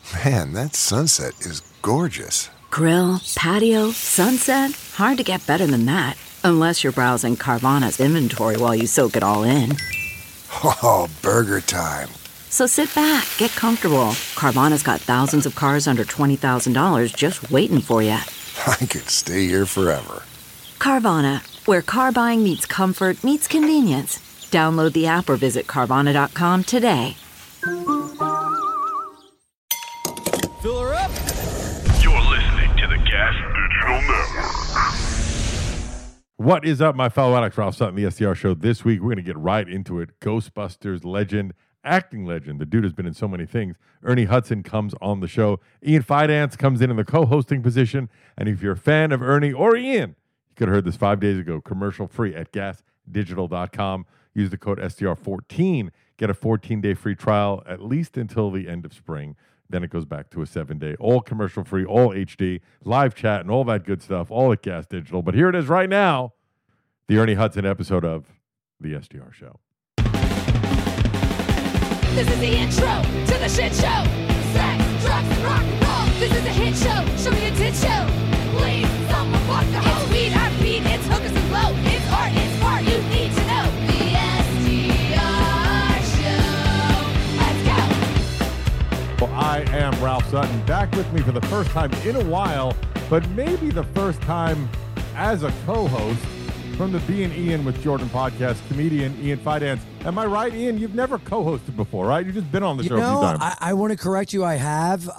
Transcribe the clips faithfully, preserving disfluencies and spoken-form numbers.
Man, that sunset is gorgeous. Grill, patio, sunset. Hard to get better than that. Unless you're browsing Carvana's inventory while you soak it all in. Oh, burger time. So sit back, get comfortable. Carvana's got thousands of cars under twenty thousand dollars just waiting for you. I could stay here forever. Carvana, where car buying meets comfort, meets convenience. Download the app or visit Carvana dot com today. Fill her up. You're listening to the Gas Digital Network. What is up, my fellow addicts? Ralph Sutton, the S D R Show. This week, we're going to get right into it. Ghostbusters legend, acting legend. The dude has been in so many things. Ernie Hudson comes on the show. Ian Fidance comes in in the co-hosting position. And if you're a fan of Ernie or Ian, you could have heard this five days ago, commercial free at gas digital dot com. Use the code S D R fourteen. Get a fourteen-day free trial, at least until the end of spring. Then it goes back to a seven-day, all commercial-free, all H D, live chat, and all that good stuff, all at Gas Digital. But here it is right now, the Ernie Hudson episode of the S D R Show. This is the intro to the shit show. Sex, drugs, and rock and roll. This is a hit show. Show me a tit show. Please, someone fuck the hoe. It's weed, I beat, it's hookers and blow. It's art, it's art, you need to know. The S D R Show. Let's go. Well, I am Ralph Sutton, back with me for the first time in a while, but maybe the first time as a co-host from the B and Ian with Jordan podcast, comedian Ian Fidance. Am I right, Ian? You've never co-hosted before, right? You've just been on the You show know, a few times. I, I want to correct you. I have. Uh,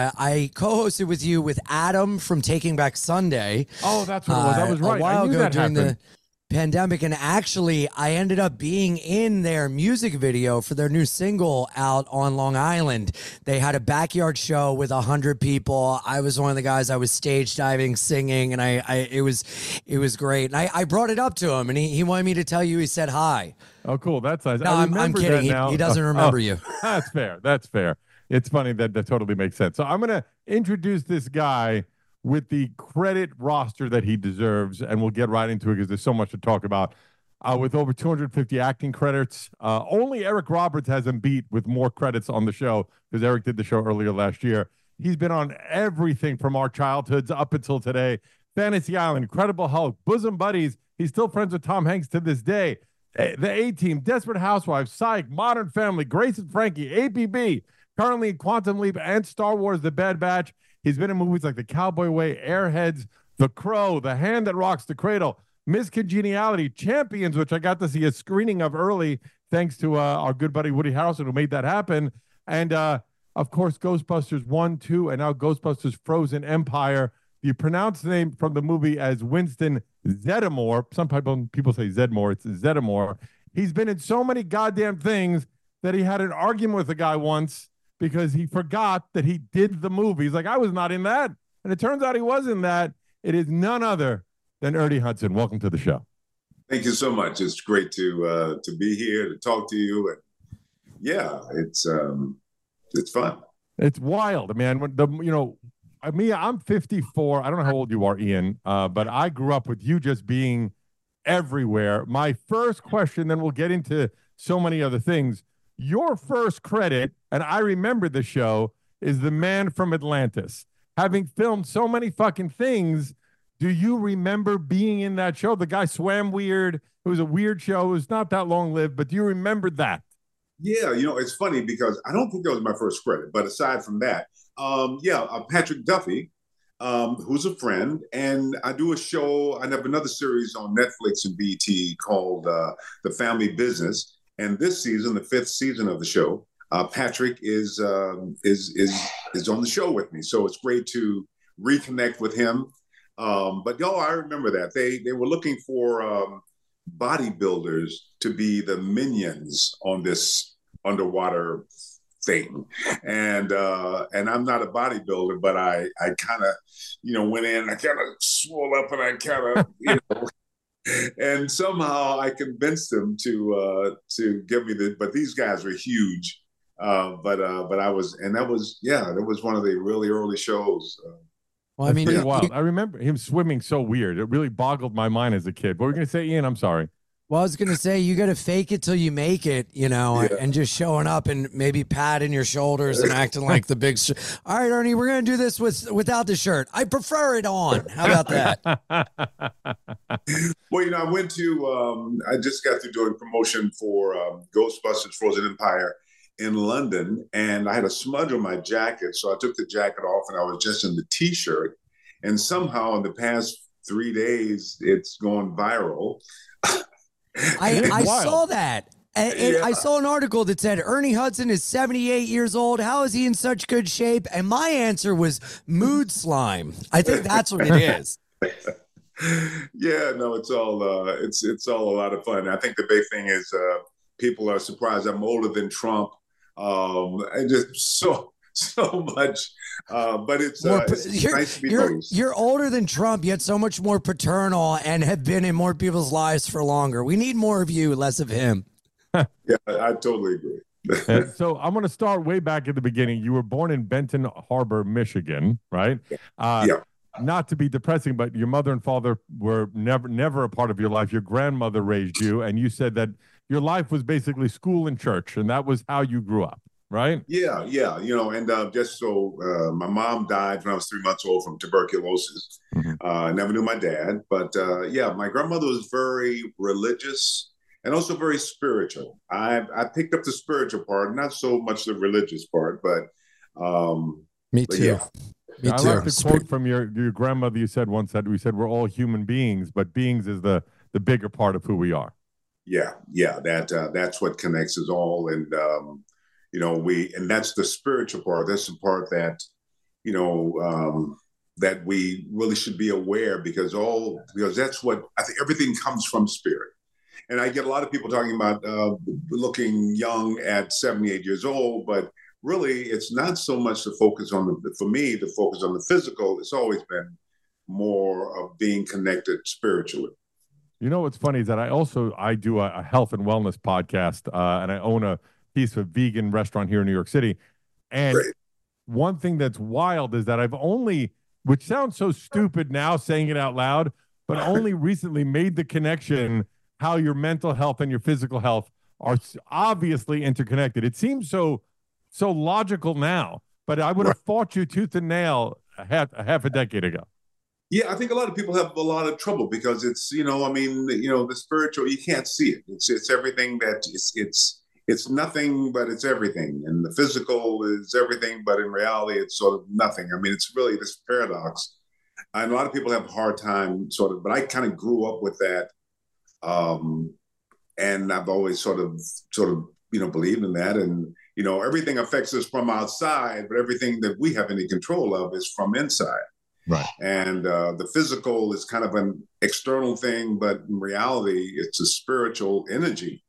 I co-hosted with you with Adam from Taking Back Sunday. Oh, that's what it was. That was uh, right. A while I knew ago that during happened. the pandemic, and actually, I ended up being in their music video for their new single out on Long Island. They had a backyard show with a hundred people. I was one of the guys. I was stage diving, singing, and I, I it was, it was great. And I, I brought it up to him, and he, he wanted me to tell you. He said hi. Oh, cool. That's nice. No, I I'm, I'm remember kidding. that He, now. he doesn't Oh, remember oh, you. That's fair. That's fair. It's funny that that totally makes sense. So I'm going to introduce this guy with the credit roster that he deserves, and we'll get right into it because there's so much to talk about. Uh, with over two hundred fifty acting credits, uh, only Eric Roberts has him beat with more credits on the show because Eric did the show earlier last year. He's been on everything from our childhoods up until today. Fantasy Island, Incredible Hulk, Bosom Buddies. He's still friends with Tom Hanks to this day. A- The A-Team, Desperate Housewives, Psych, Modern Family, Grace and Frankie, A P B, currently in Quantum Leap and Star Wars The Bad Batch. He's been in movies like The Cowboy Way, Airheads, The Crow, The Hand That Rocks the Cradle, Miss Congeniality, Champions, which I got to see a screening of early thanks to uh, our good buddy Woody Harrelson who made that happen. And, uh, of course, Ghostbusters one, two, and now Ghostbusters Frozen Empire. You pronounce the name from the movie as Winston Zeddemore. Some people, people say Zedmore. It's Zeddemore. He's been in so many goddamn things that he had an argument with a guy once because he forgot that he did the movie. He's like, I was not in that. And it turns out he was in that. It is none other than Ernie Hudson. Welcome to the show. Thank you so much. It's great to uh, to be here to talk to you, and yeah, it's um, it's fun. It's wild, man. When the you know, I mean, I'm fifty-four. I don't know how old you are, Ian, uh, but I grew up with you just being everywhere. My first question, then we'll get into so many other things. Your first credit, and I remember the show, is The Man from Atlantis. Having filmed so many fucking things. Do you remember being in that show? The guy swam weird. It was a weird show. It was not that long-lived, but do you remember that? Yeah, you know, it's funny because I don't think that was my first credit, but aside from that, um, yeah, uh, Patrick Duffy, um, who's a friend, and I do a show. I have another series on Netflix and B E T called uh, The Family Business, and this season, the fifth season of the show, uh, Patrick is um, is is is on the show with me. So it's great to reconnect with him. Um, but yo, I remember that they they were looking for um, bodybuilders to be the minions on this underwater thing, and uh, and I'm not a bodybuilder, but I I kind of you know went in, I kind of swole up, and I kind of you know, and somehow I convinced them to uh, to give me the. But these guys were huge, uh, but uh, but I was, and that was yeah, that was one of the really early shows. Uh, Well, I That's mean, pretty you- wild. you- I remember him swimming so weird. It really boggled my mind as a kid. What were you going to say, Ian? I'm sorry. Well, I was gonna say you got to fake it till you make it, you know, Yeah. and just showing up and maybe patting your shoulders and acting like the big. Sh- All right, Ernie, we're gonna do this with without the shirt. I prefer it on. How about that? Well, you know, I went to. Um, I just got through doing promotion for um, Ghostbusters: Frozen Empire in London, and I had a smudge on my jacket, so I took the jacket off, and I was just in the T-shirt. And somehow, in the past three days, it's gone viral. I, I wild. saw that. And, and Yeah. I saw an article that said Ernie Hudson is seventy-eight years old. How is he in such good shape? And my answer was mood slime. I think that's what it is. Yeah, no, it's all uh, it's it's all a lot of fun. I think the big thing is uh, people are surprised I'm older than Trump, um, and just so so much. Uh, but it's, More uh, pa- it's you're, nice to be you're, noticed. you're older than Trump, yet so much more paternal and have been in more people's lives for longer. We need more of you, less of him. Yeah, I totally agree. And so I'm going to start way back at the beginning. You were born in Benton Harbor, Michigan, right? Uh, Yeah. Not to be depressing, but your mother and father were never, never a part of your life. Your grandmother raised you, and you said that your life was basically school and church, and that was how you grew up, right? Yeah, yeah, you know, and uh, just so uh, my mom died when I was three months old from tuberculosis. Mhm. Uh, I never knew my dad, but uh, yeah, my grandmother was very religious and also very spiritual. I I picked up the spiritual part, not so much the religious part, but um, Me But too. yeah. Me I too. like the quote from your, your grandmother. You said once that we said we're all human beings, but beings is the the bigger part of who we are. yeah, yeah, that uh, that's what connects us all, and um, you know, we and that's the spiritual part. That's the part that you know um, that we really should be aware because all because that's what I think everything comes from spirit. And I get a lot of people talking about uh, looking young at seventy-eight years old, but really it's not so much the focus on the, for me, the focus on the physical. It's always been more of being connected spiritually. You know what's funny is that I also I do a, a health and wellness podcast, uh, and I own a piece of vegan restaurant here in New York City. And Great. one thing that's wild is that I've only, which sounds so stupid now saying it out loud, but only recently made the connection how your mental health and your physical health are s- obviously interconnected. It seems so so logical now, but I would have fought you tooth and nail a half a half a decade ago. Yeah, I think a lot of people have a lot of trouble because it's, you know, I mean, you know, the spiritual, you can't see it. It's it's everything that it's it's it's nothing, but it's everything. And the physical is everything, but in reality, it's sort of nothing. I mean, it's really this paradox. And a lot of people have a hard time sort of, but I kind of grew up with that. Um, and I've always sort of sort of, you know, believed in that. And, you know, everything affects us from outside, but everything that we have any control of is from inside. Right. And uh, the physical is kind of an external thing, but in reality, it's a spiritual energy.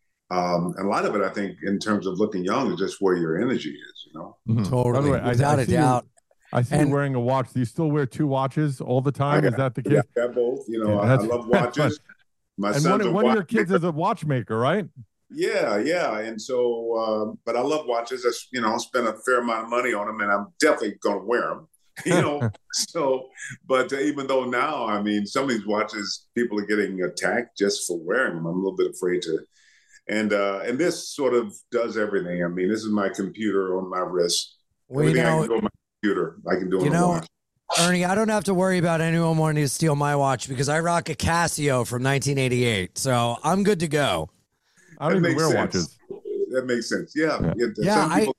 Um, and a lot of it, I think, in terms of looking young, is just where your energy is, you know? Mhm. By the Totally. way, I- Without I a see you- doubt. I see And- you wearing a watch. Do you still wear two watches all the time? I Is that the case? Yeah, I got both. You know, Yeah, I, I that's- love that's watches. My And son's one, a of- one of your watch- kids is a watchmaker, right? Yeah, yeah. And so, um, but I love watches. I, s- you know, I spend a fair amount of money on them, and I'm definitely going to wear them. You know, so, but uh, even though now, I mean, some of these watches, people are getting attacked just for wearing them. I'm a little bit afraid to. And uh, and this sort of does everything. I mean, this is my computer on my wrist. Well, you Everything I know, can do on my computer, I can do on you the know, watch. Ernie, I don't have to worry about anyone wanting to steal my watch because I rock a Casio from nineteen eighty-eight. So I'm good to go. I don't That even makes wear sense. watches. That makes sense. Yeah. Yeah. Yeah, Yeah, some I, people-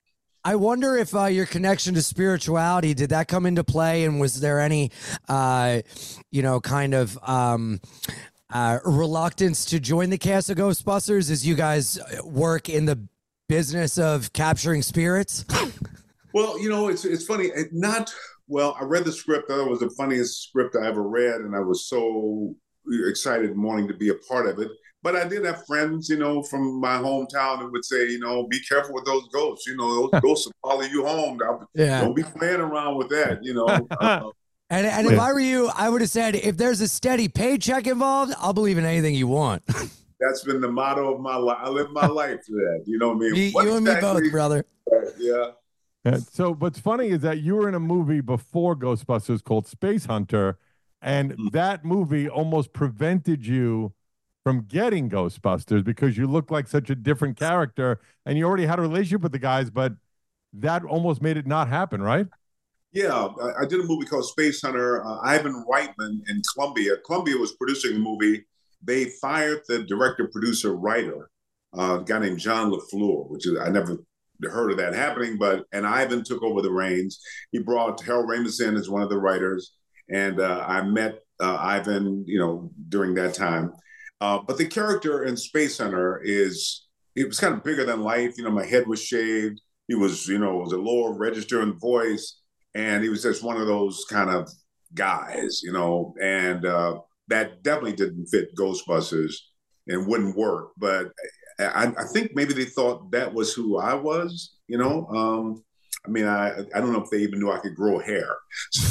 I wonder if uh, your connection to spirituality, did that come into play? And was there any, uh, you know, kind of um, uh, reluctance to join the cast of Ghostbusters as you guys work in the business of capturing spirits? Well, you know, it's it's funny. It not well. I read the script. That was the funniest script I ever read, and I was so excited and wanting to be a part of it. But I did have friends, you know, from my hometown that would say, you know, be careful with those ghosts. You know, those ghosts will follow you home. Don't, Yeah. don't be playing around with that. You know. Uh, And, and if I were you, I would have said, if there's a steady paycheck involved, I'll believe in anything you want. that's been the motto of my life. I live my life for that. You know what I mean? you, What you and me exactly- both, brother. Yeah. Yeah, so what's funny is that you were in a movie before Ghostbusters called Space Hunter, and Mm. that movie almost prevented you from getting Ghostbusters because you look like such a different character and you already had a relationship with the guys, but that almost made it not happen, right? Yeah, I, I did a movie called Space Hunter. Uh, Ivan Reitman in Columbia. Columbia was producing the movie. They fired the director, producer, writer, uh, a guy named John LaFleur, which is, I never heard of that happening, but, and Ivan took over the reins. He brought Harold Ramis in as one of the writers. And uh, I met uh, Ivan, you know, during that time. Uh, but the character in Space Hunter is, it was kind of bigger than life. You know, my head was shaved. He was, you know, was a lower register in voice. And he was just one of those kind of guys, you know, and uh, that definitely didn't fit Ghostbusters and wouldn't work. But I, I think maybe they thought that was who I was, you know. Um, I mean, I I don't know if they even knew I could grow hair. So,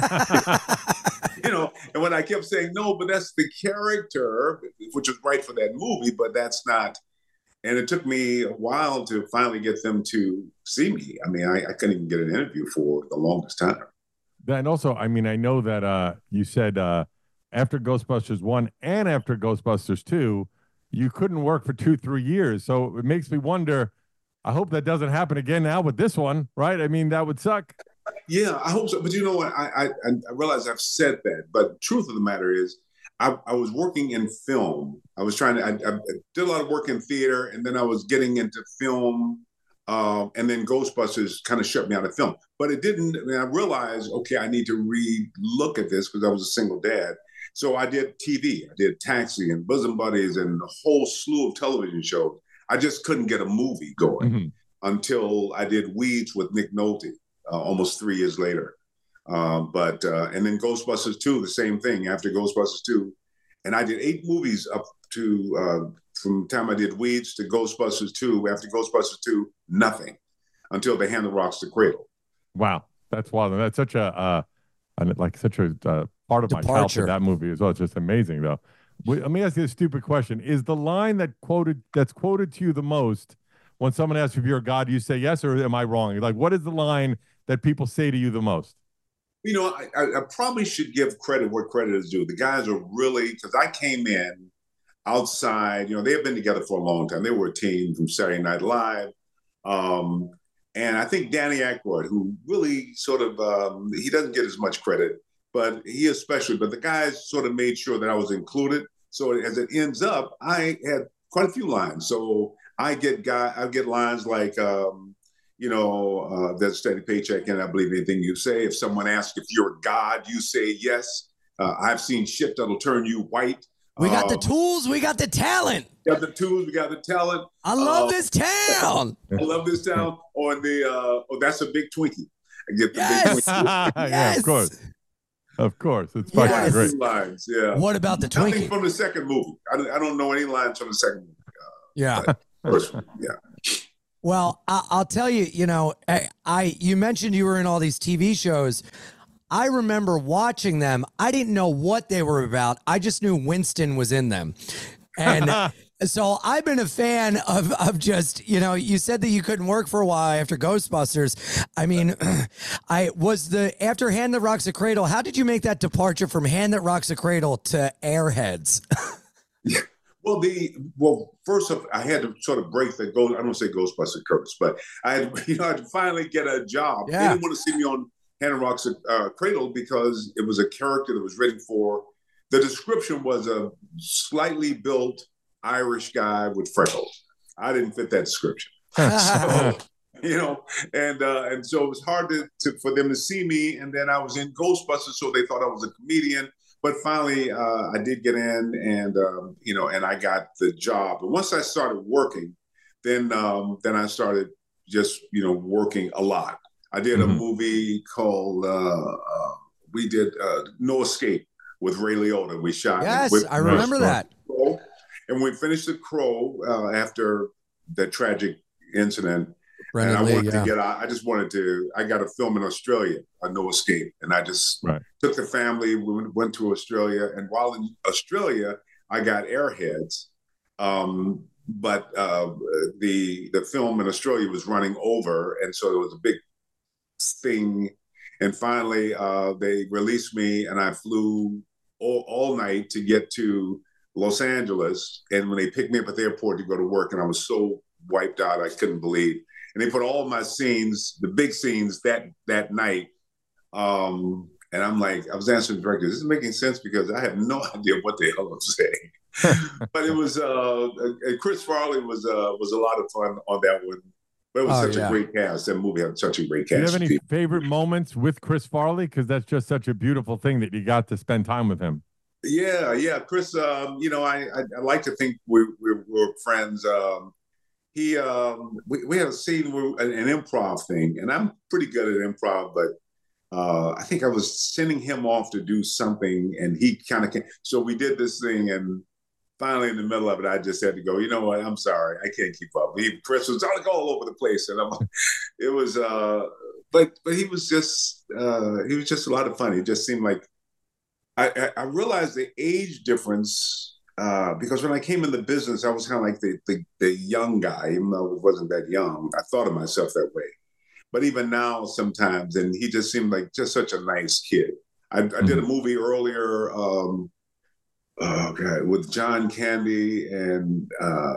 you know, and when I kept saying, no, but that's the character, which was right for that movie, but that's not. And it took me a while to finally get them to see me. I mean, I, I couldn't even get an interview for the longest time. And also, I mean, I know that uh, you said uh, after Ghostbusters one and after Ghostbusters two, you couldn't work for two, three years. So it makes me wonder, I hope that doesn't happen again now with this one, right? I mean, that would suck. Yeah, I hope so. But you know what? I, I, I realize I've said that. But the truth of the matter is, I, I was working in film. I was trying to, I, I did a lot of work in theater, and then I was getting into film. Um, and then Ghostbusters kind of shut me out of film. But it didn't, I mean, I realized, okay, I need to re-look at this because I was a single dad. So I did T V. I did Taxi and Bosom Buddies and a whole slew of television shows. I just couldn't get a movie going mm-hmm. until I did Weeds with Nick Nolte uh, almost three years later. Um, but uh, and then Ghostbusters two, the same thing after Ghostbusters two. And I did eight movies up to uh, from the time I did Weeds to Ghostbusters two. After Ghostbusters two, nothing until They Hand the Rocks to Cradle. Wow, that's wild. That's such a uh, like such a uh, part of Departure. my childhood. That movie as well. It's just amazing, though. Let me ask you a stupid question: is the line that quoted that's quoted to you the most when someone asks if you're a god, you say yes, or am I wrong? Like, what is the line that people say to you the most? You know, I, I probably should give credit where credit is due. The guys are really, because I came in outside, you know, they have been together for a long time. They were a team from Saturday Night Live. Um, and I think Danny Aykroyd, who really sort of, um, he doesn't get as much credit, but he especially, but the guys sort of made sure that I was included. So as it ends up, I had quite a few lines. So I get guy, I get lines like, um, you know, uh, there's a steady paycheck, and I believe anything you say. If someone asks if you're a god, you say yes. Uh, I've seen shit that'll turn you white. We got um, the tools. We got the talent. We got the tools. We got the talent. I love uh, this town. I love this town. Or the, uh, oh, that's a big Twinkie. I get the Yes. big Twinkie. Yeah, Yes. of course. Of course. It's Yes. fucking great. Two lines, yeah. What about the Nothing Twinkie? from the second movie. I don't, I don't know any lines from the second movie. Uh, Yeah. but first one, yeah. Well, I, I'll tell you, you know, I, I you mentioned you were in all these T V shows. I remember watching them. I didn't know what they were about. I just knew Winston was in them. And so I've been a fan of, of just, you know, you said that you couldn't work for a while after Ghostbusters. I mean, I was the, after Hand That Rocks a Cradle, how did you make that departure from Hand That Rocks a Cradle to Airheads? Yeah. Well, the well, first of I had to sort of break the ghost. I don't say Ghostbuster curse, but I had, you know, I had to finally get a job. Yeah. They didn't want to see me on Hannah Rock's uh, Cradle because it was a character that was written for. The description was a slightly built Irish guy with freckles. I didn't fit that description, so, you know, and uh, and so it was hard to, to for them to see me. And then I was in Ghostbusters, so they thought I was a comedian. But finally, uh, I did get in, and um, you know, and I got the job. And once I started working, then um, then I started just you know working a lot. I did mm-hmm. a movie called uh, uh, we did uh, No Escape with Ray Liotta. We shot. Yes, with, I remember that. Crow, and we finished The Crow uh, after that tragic incident. Brendan and I Lee, wanted yeah. to get out. I just wanted to. I got a film in Australia, a No Escape, and I just right. took the family. We went to Australia, and while in Australia, I got Airheads. Um, but uh, the the film in Australia was running over, and so it was a big thing. And finally, uh, they released me, and I flew all, all night to get to Los Angeles, and when they picked me up at the airport to go to work, and I was so wiped out, I couldn't believe. And they put all my scenes, the big scenes, that that night. Um, and I'm like, I was answering the director, this is making sense because I have no idea what the hell I'm saying. But it was, uh, and Chris Farley was uh, was a lot of fun on that one. But it was Oh, such yeah. a great cast. That movie had such a great Do you cast. have any favorite moments with Chris Farley? Because that's just such a beautiful thing that you got to spend time with him. Yeah, yeah, Chris. Um, you know, I, I I like to think we we were friends. Um, he um, we we had a scene, where, an, an improv thing, and I'm pretty good at improv, but uh, I think I was sending him off to do something, and he kind of came. So we did this thing, and finally, in the middle of it, I just had to go. You know what? I'm sorry, I can't keep up. He, Chris was all, all over the place, and I'm. It was, uh, but but he was just uh, he was just a lot of fun. He just seemed like. I, I realized the age difference uh, because when I came in the business, I was kind of like the, the the young guy, even though I wasn't that young. I thought of myself that way. But even now, sometimes, and he just seemed like just such a nice kid. I, I did a movie earlier, um, oh God, with John Candy and uh,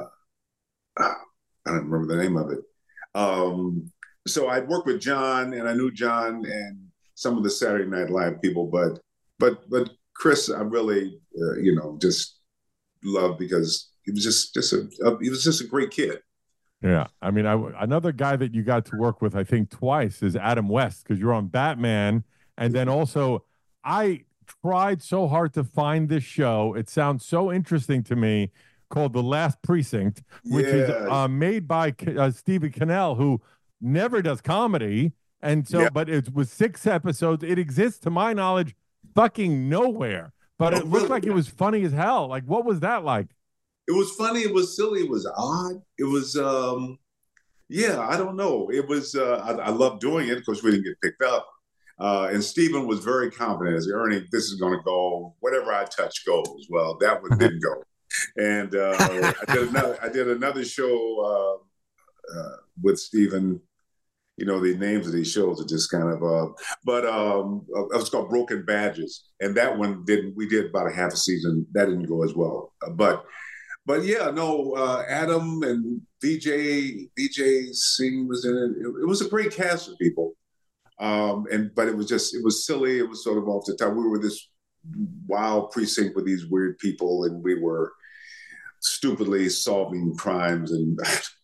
I don't remember the name of it. Um, so I'd worked with John, and I knew John and some of the Saturday Night Live people, but. But but Chris, I really uh, you know just love because he was just just a, a he was just a great kid. Yeah, I mean, I, another guy that you got to work with, I think twice, is Adam West because you're on Batman, and then also I tried so hard to find this show. It sounds so interesting to me, called The Last Precinct, which Yeah. is uh, made by uh, Stephen Cannell, who never does comedy, and so Yeah. but it was six episodes. It exists, to my knowledge, fucking nowhere, but Oh, it looked really? like it was funny as hell. Like, what was that like? It was funny. It was silly. It was odd. It was um, yeah. I don't know. It was. Uh, I, I loved doing it. Of course, we didn't get picked up. Uh, and Stephen was very confident. As Ernie, this is going to go. Whatever I touch goes. Well, that one didn't go. And uh, I did another. I did another show uh, uh, with Stephen. You know, the names of these shows are just kind of, uh, but um, it was called Broken Badges. And that one didn't, we did about a half a season. That didn't go as well. Uh, but, but yeah, no, uh, Adam and V J, V J Singh was in it. it. It was a great cast of people. Um, and, but it was just, it was silly. It was sort of off the top. We were this wild precinct with these weird people, and we were stupidly solving crimes. And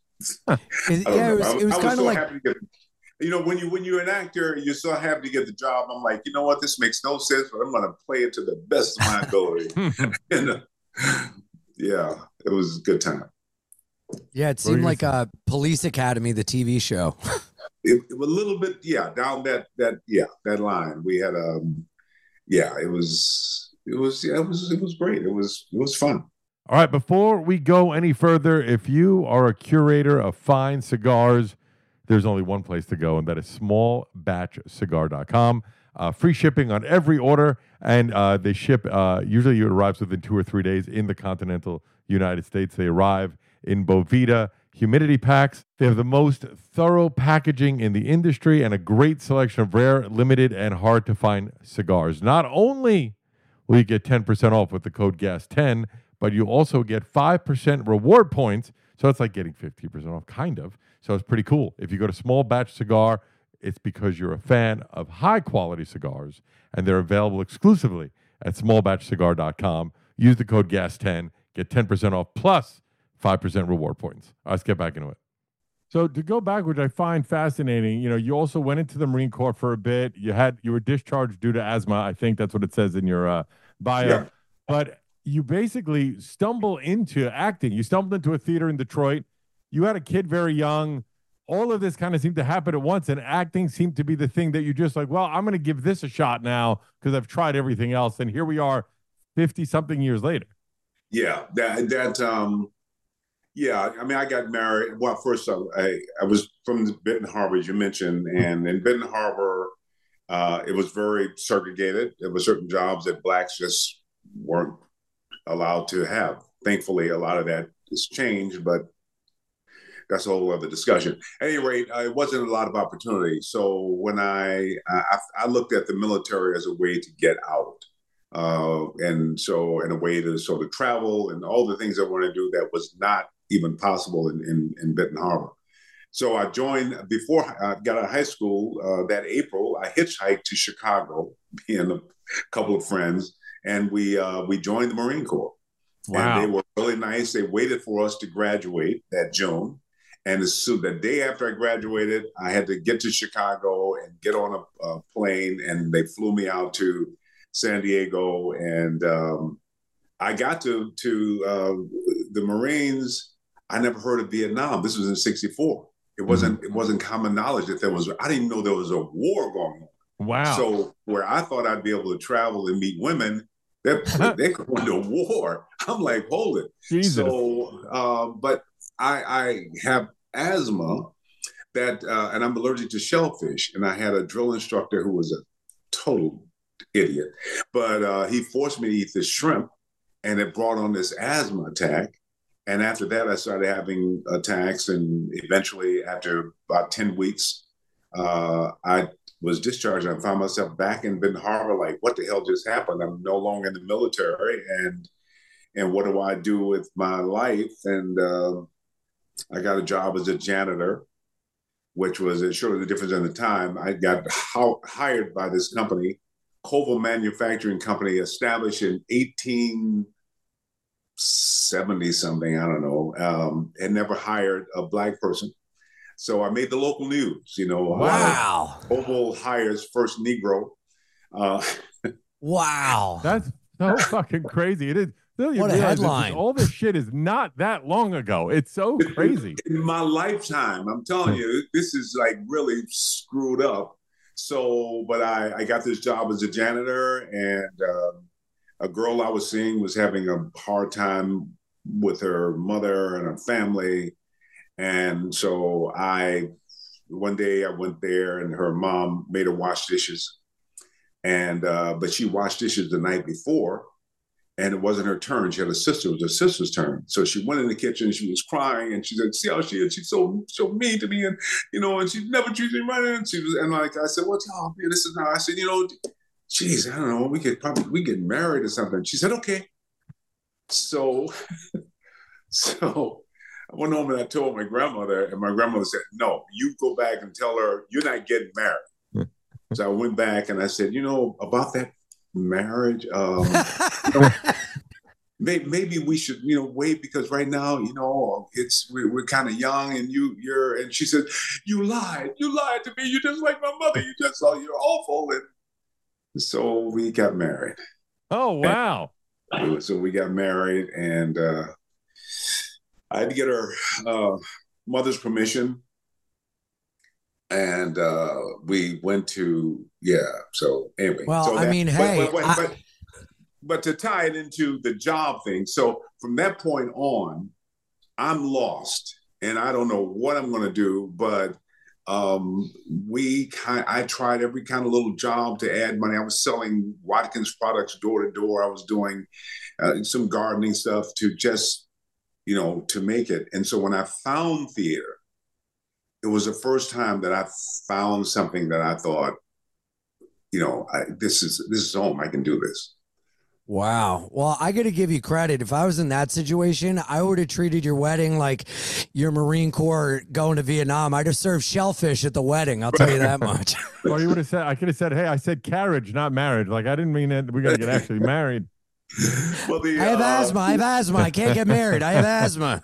It, yeah, it was, it was kind of so like happy to get, you know, when you when you're an actor, you're so happy to get the job. I'm like, you know what, this makes no sense, but I'm going to play it to the best of my ability. and, uh, yeah, it was a good time. yeah, it seemed like a Police Academy, the T V show. It, it was a little bit, yeah, down that that yeah that line. We had um, yeah, it was it was yeah, it was it was great. It was it was fun. All right, before we go any further, if you are a curator of fine cigars, there's only one place to go, and that is small batch cigar dot com. Uh, free shipping on every order, and uh, they ship, uh, usually it arrives within two or three days in the continental United States. They arrive in Bovita humidity packs. They have the most thorough packaging in the industry and a great selection of rare, limited, and hard-to-find cigars. Not only will you get ten percent off with the code G A S ten, but you also get five percent reward points. So it's like getting fifty percent off, kind of. So it's pretty cool. If you go to Small Batch Cigar, it's because you're a fan of high-quality cigars, and they're available exclusively at small batch cigar dot com. Use the code G A S ten, get ten percent off, plus five percent reward points. All right, let's get back into it. So to go back, which I find fascinating, you know, you also went into the Marine Corps for a bit. You had you were discharged due to asthma. I think that's what it says in your uh, bio. Yeah. But you basically stumble into acting. You stumbled into a theater in Detroit. You had a kid very young. All of this kind of seemed to happen at once, and acting seemed to be the thing that you're just like, well, I'm going to give this a shot now because I've tried everything else. And here we are fifty-something years later. Yeah, that, that um, yeah, I mean, I got married. Well, first, I, I, I was from the Benton Harbor, as you mentioned, and in Benton Harbor, uh, it was very segregated. There were certain jobs that blacks just weren't allowed to have. Thankfully, a lot of that has changed, but that's a whole other discussion. At any rate, uh, it wasn't a lot of opportunity. So when I, I I looked at the military as a way to get out, uh, and so in a way to sort of travel and all the things I wanted to do that was not even possible in, in, in Benton Harbor. So I joined, before I got out of high school uh, that April, I hitchhiked to Chicago, me and a couple of friends, and we uh, we joined the Marine Corps. Wow. And they were really nice. They waited for us to graduate that June. And so the day after I graduated, I had to get to Chicago and get on a, a plane, and they flew me out to San Diego. And um, I got to, to uh, the Marines. I never heard of Vietnam. This was in sixty-four. It wasn't mm-hmm. it wasn't common knowledge that there was, I didn't even know there was a war going on. Wow. So where I thought I'd be able to travel and meet women, they're, they're going to war. I'm like, hold it. Jesus. So, uh, but I, I have asthma that, uh, and I'm allergic to shellfish. And I had a drill instructor who was a total idiot, but uh, he forced me to eat this shrimp, and it brought on this asthma attack. And after that, I started having attacks. And eventually, after about ten weeks, uh, I was discharged. And I found myself back in Benton Harbor, like, what the hell just happened? I'm no longer in the military. And and what do I do with my life? And uh, I got a job as a janitor, which was, it showed the difference in the time. I got ho- hired by this company, Koval Manufacturing Company, established in eighteen seventy something, I don't know, um, had never hired a Black person. So I made the local news, you know. Wow. Uh, Koval hires first Negro. Uh, wow. That's so fucking crazy. It is. What a headline. This, all this shit is not that long ago. It's so crazy. In my lifetime, I'm telling you, this is like really screwed up. So, but I, I got this job as a janitor, and um, a girl I was seeing was having a hard time with her mother and her family. And so I, one day I went there, and her mom made her wash dishes. And, uh, but she washed dishes the night before, and it wasn't her turn. She had a sister. It was her sister's turn. So she went in the kitchen. She was crying, and she said, "See how she is? She's so so mean to me, and you know, and she never treats me right." And she was, and like I said, "What's up? Yeah, this is now." I said, "You know, geez, I don't know. We could probably we get married or something." She said, "Okay." So, so I went home and I told my grandmother, and my grandmother said, "No, you go back and tell her you're not getting married." So I went back and I said, "You know, about that marriage, um, you know, maybe, maybe we should, you know, wait, because right now, you know, it's we're, we're kind of young, and you you're." And she said, "You lied, you lied to me. You're just like my mother. You just oh, you're awful." And so we got married. Oh wow! And so we got married, and uh, I had to get her uh, mother's permission. And uh, we went to, yeah, so anyway. Well, so I that, mean, but, hey. But, but, I... but, but to tie it into the job thing, so from that point on, I'm lost, and I don't know what I'm going to do, but um, we kind, I tried every kind of little job to add money. I was selling Watkins products door to door. I was doing uh, some gardening stuff to just, you know, to make it. And so when I found theater, it was the first time that I found something that I thought, you know, I, this is this is home. I can do this. Wow. Well, I got to give you credit. If I was in that situation, I would have treated your wedding like your Marine Corps going to Vietnam. I'd have served shellfish at the wedding. I'll tell you that much. Or you would have said, I could have said, "Hey, I said carriage, not marriage. Like, I didn't mean it. We got to get actually married." Well, the, I have uh, asthma. I have asthma. I can't get married. I have asthma.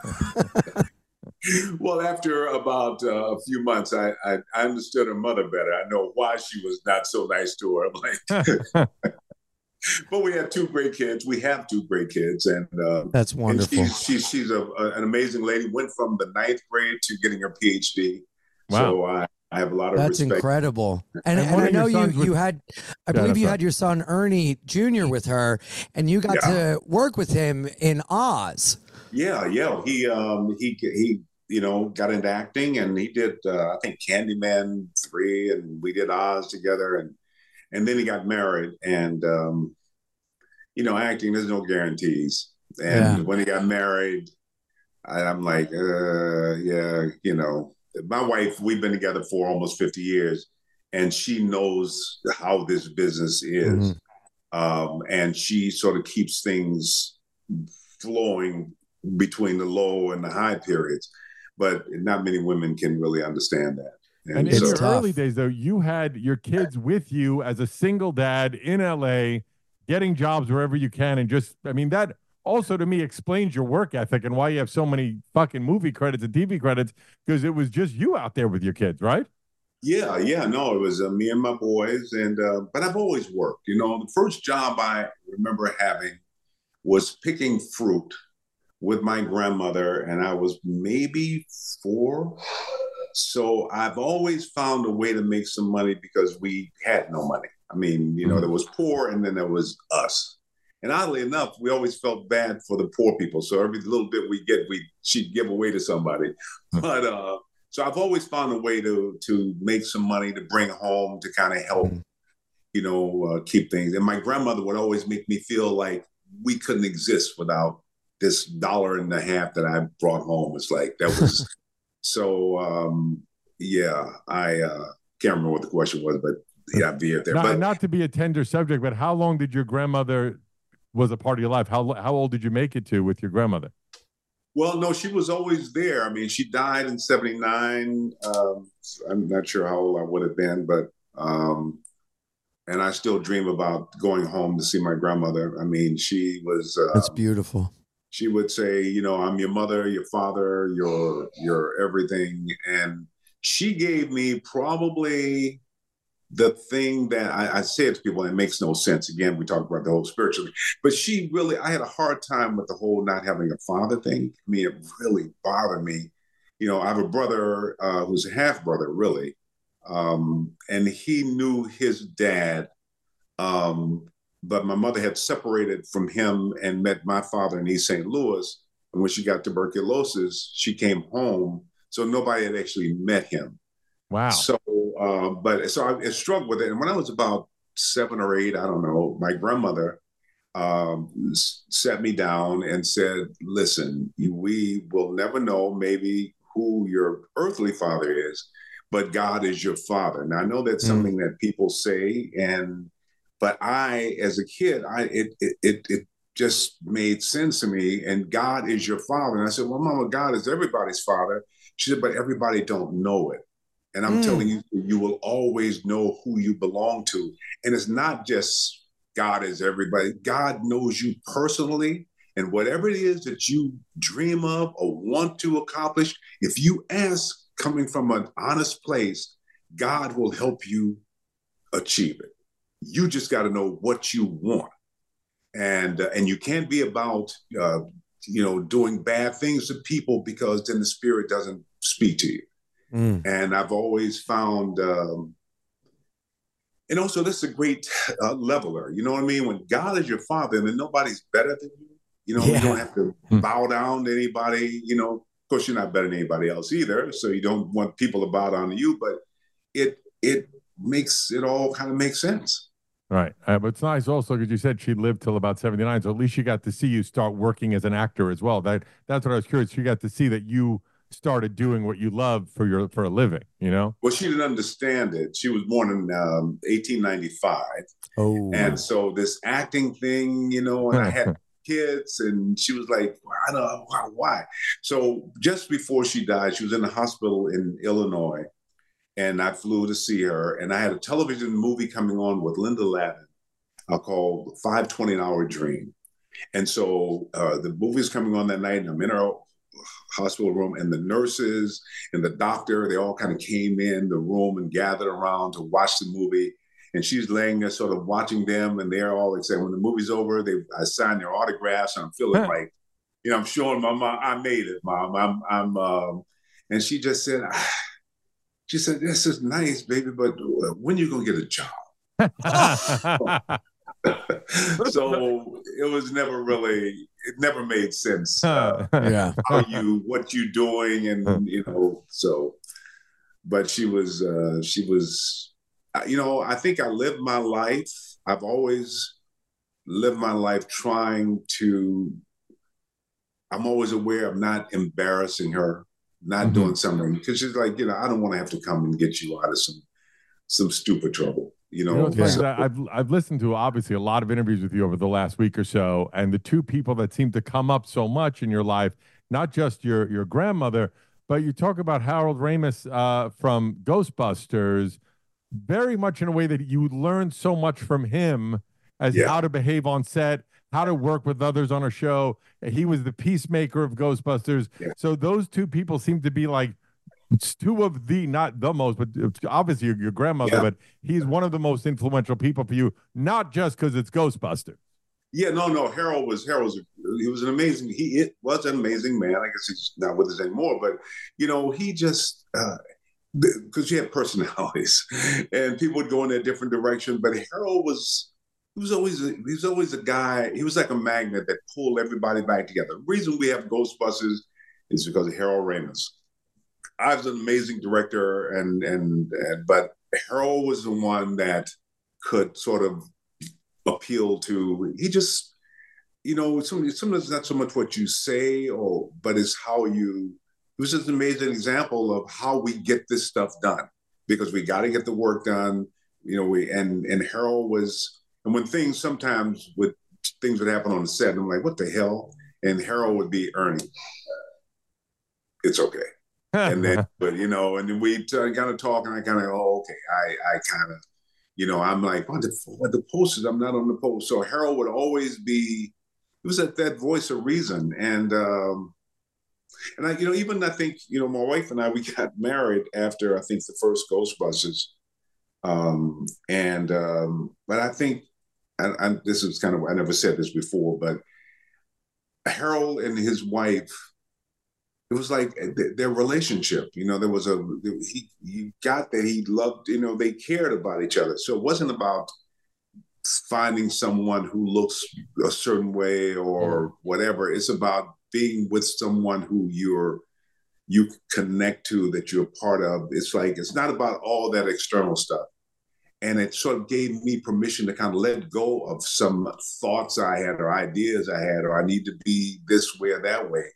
Well, after about uh, a few months, I, I I understood her mother better. I know why she was not so nice to her. I'm like, but we had two great kids. We have two great kids, and uh, that's wonderful. And she's she's, she's a, a, an amazing lady. Went from the ninth grade to getting her P H D. Wow. So I, I have a lot of That's respect. incredible. And, And and one I of your know you sons you was- had, I Yeah, believe you sorry. had your son Ernie Junior with her, and you got Yeah. to work with him in Oz. Yeah, yeah. He um he he you know got into acting, and he did uh, I think Candyman three, and we did Oz together, and and then he got married, and um you know acting, there's no guarantees, and Yeah. when he got married, I, I'm like uh yeah you know my wife, we've been together for almost fifty years, and she knows how this business is. Mhm. Um, and she sort of keeps things flowing between the low and the high periods. But not many women can really understand that. And, and in so, your tough. early days, though, you had your kids with you as a single dad in L A, getting jobs wherever you can. And just, I mean, that also to me explains your work ethic and why you have so many fucking movie credits and T V credits, because it was just you out there with your kids, right? Yeah, yeah, no, it was uh, me and my boys. And, uh, but I've always worked. You know, the first job I remember having was picking fruit with my grandmother, and I was maybe four. So I've always found a way to make some money because we had no money. I mean, you know, mm-hmm. there was poor and then there was us. And oddly enough, we always felt bad for the poor people. So every little bit we get, we she'd give away to somebody. Mm-hmm. But uh, so I've always found a way to to make some money to bring home to kind of help, mm-hmm. you know, uh, keep things. And my grandmother would always make me feel like we couldn't exist without this dollar and a half that I brought home. It's like that was so. Um, yeah, I uh, can't remember what the question was, but yeah, I'd be there. Not, but not to be a tender subject, but how long did your grandmother was a part of your life? How how old did you make it to with your grandmother? Well, no, she was always there. I mean, she died in seventy-nine. Um, I'm not sure how old I would have been, but um, and I still dream about going home to see my grandmother. I mean, she was. Uh, That's beautiful. She would say, you know, I'm your mother, your father, your your everything. And she gave me probably the thing that I, I say it to people, and it makes no sense. Again, we talk about the whole spiritually, but she really, I had a hard time with the whole not having a father thing. I mean, it really bothered me. You know, I have a brother uh, who's a half brother, really. Um, and he knew his dad. Um, But my mother had separated from him and met my father in East Saint Louis. And when she got tuberculosis, she came home. So nobody had actually met him. Wow. So, uh, but so I, I struggled with it. And when I was about seven or eight, I don't know, my grandmother um, sat me down and said, listen, we will never know maybe who your earthly father is, but God is your father. Now, I know that's mm. something that people say, and But I, as a kid, I it, it it it just made sense to me. And God is your father. And I said, well, Mama, God is everybody's father. She said, but everybody don't know it. And I'm mm. telling you, you will always know who you belong to. And it's not just God is everybody. God knows you personally. And whatever it is that you dream of or want to accomplish, if you ask coming from an honest place, God will help you achieve it. You just got to know what you want. And uh, and you can't be about, uh, you know, doing bad things to people, because then the spirit doesn't speak to you. Mm. And I've always found, um, and also this is a great uh, leveler. You know what I mean? When God is your father, then nobody's better than you. You know, yeah. you don't have to mm. bow down to anybody. You know, of course, you're not better than anybody else either. So you don't want people to bow down to you, but it it makes it all kind of make sense. Right. Uh, but it's nice also because you said she lived till about seventy-nine. So at least she got to see you start working as an actor as well. That That's what I was curious. She got to see that you started doing what you love for your for a living, you know? Well, she didn't understand it. She was born in um, eighteen ninety-five. Oh. And so this acting thing, you know, and I had kids, and she was like, I don't know, why, why? So just before she died, she was in the hospital in Illinois. And I flew to see her, and I had a television movie coming on with Linda Lavin uh, called five twenty an Hour Dream. And so uh, the movie's coming on that night, and I'm in her hospital room, and the nurses and the doctor, they all kind of came in the room and gathered around to watch the movie. And she's laying there sort of watching them, and they're all excited. When the movie's over, they I signed their autographs, and I'm feeling huh. like, you know, I'm showing my mom, I made it, Mom. I'm, I'm, um, and she just said, ah, she said, this is nice, baby, but when you going to get a job? So it was never really, it never made sense. Uh, yeah. How you, what you doing, and, you know, so, but she was, uh, she was, you know, I think I lived my life. I've always lived my life trying to, I'm always aware of not embarrassing her. Not mm-hmm. doing something, because she's like, you know, I don't want to have to come and get you out of some some stupid trouble. You You know, know what's funny is so- that I've I've listened to obviously a lot of interviews with you over the last week or so, and the two people that seem to come up so much in your life, not just your your grandmother, but you talk about Harold Ramis uh, from Ghostbusters, very much in a way that you learned so much from him as Yeah. how to behave on set, how to work with others on a show. He was the peacemaker of Ghostbusters. Yeah. So those two people seem to be like it's two of the, not the most, but obviously your, your grandmother, Yeah. but he's one of the most influential people for you, not just because it's Ghostbusters. Yeah, no, no. Harold was Harold's. He was an amazing. He it was an amazing man. I guess he's not with us anymore, but you know, he just because you had personalities, and people would go in a different direction. But Harold was. He was always a, he was always a guy. He was like a magnet that pulled everybody back together. The reason we have Ghostbusters is because of Harold Ramis. I was an amazing director, and and, and but Harold was the one that could sort of appeal to. He just, you know, sometimes it's not so much what you say, or but it's how you. It was just an amazing example of how we get this stuff done, because we got to get the work done. You know, we and and Harold was, and when things sometimes with things would happen on the set, I'm like, what the hell? And Harold would be Ernie. It's okay. And then, but you know, and then we kind of talk, and I kind of, oh, okay, I, I kind of, you know, I'm like, what the, what the posters? I'm not on the post. So Harold would always be, it was that that voice of reason, and um, and I, you know, even I think, you know, my wife and I, we got married after I think the first Ghostbusters, um, and um, but I think, and, and this is kind of, I never said this before, but Harold and his wife. It was like their relationship, you know, there was a, he, he got that he loved, you know, they cared about each other. So it wasn't about finding someone who looks a certain way or whatever. It's about being with someone who you're, you connect to, that you're part of. It's like, it's not about all that external stuff. And it sort of gave me permission to kind of let go of some thoughts I had or ideas I had, or I need to be this way or that way.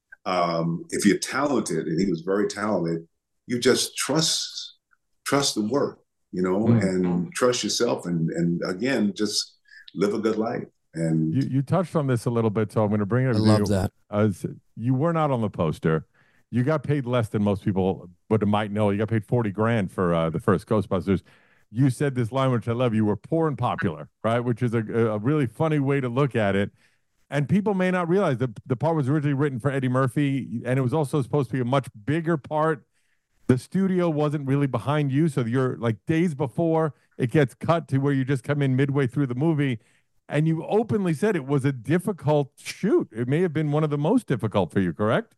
Um, if you're talented, and he was very talented, you just trust trust the work, you know, mm-hmm. and trust yourself, and and again, just live a good life. And you, you touched on this a little bit, so I'm going to bring it up. I to love you. that. Uh, you were not on the poster. You got paid less than most people would might know. You got paid forty grand for uh, the first Ghostbusters. You said this line, which I love. You were poor and popular, right? Which is a, a really funny way to look at it. And people may not realize that the part was originally written for Eddie Murphy, and it was also supposed to be a much bigger part. The studio wasn't really behind you, so you're like days before it gets cut to where you just come in midway through the movie, and you openly said it was a difficult shoot. It may have been one of the most difficult for you, correct?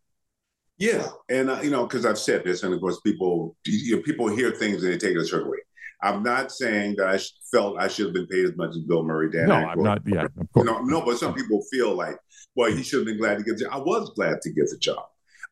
Yeah, and uh, you know, because I've said this, and of course, people you know, people hear things and they take it a certain way. I'm not saying that I felt I should have been paid as much as Bill Murray, Dan No, Aykroyd. I'm not. Yeah, of course. No, no, but some people feel like, well, he should have been glad to get the job. I was glad to get the job.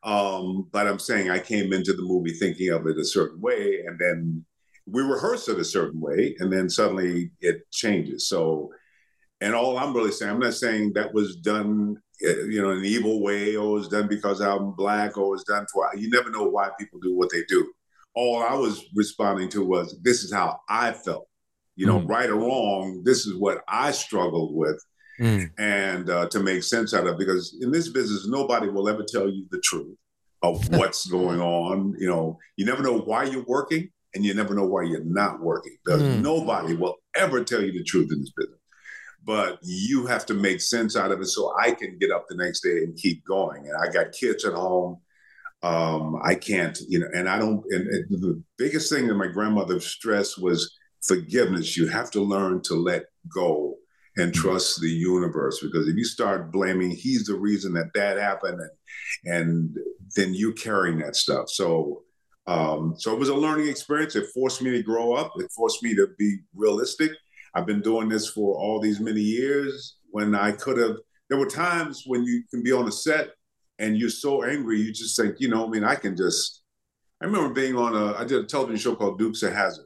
Um, but I'm saying I came into the movie thinking of it a certain way, and then we rehearsed it a certain way, and then suddenly it changes. So, and all I'm really saying, I'm not saying that was done, you know, in an evil way, or was done because I'm Black, or was done for, you never know why people do what they do. All I was responding to was, this is how I felt, you know, mm. right or wrong. This is what I struggled with, mm. and uh, to make sense out of, because in this business, nobody will ever tell you the truth of what's going on. You know, you never know why you're working, and you never know why you're not working. Because mm. nobody will ever tell you the truth in this business. But you have to make sense out of it so I can get up the next day and keep going. And I got kids at home. Um, I can't, you know, and I don't, and, and the biggest thing that my grandmother stressed was forgiveness. You have to learn to let go and trust the universe, because if you start blaming, he's the reason that that happened, and, and then you're carrying that stuff. So, um, so it was a learning experience. It forced me to grow up. It forced me to be realistic. I've been doing this for all these many years when I could have, there were times when you can be on a set and you're so angry, you just think, you know, I mean, I can just, I remember being on a, I did a television show called Dukes of Hazzard.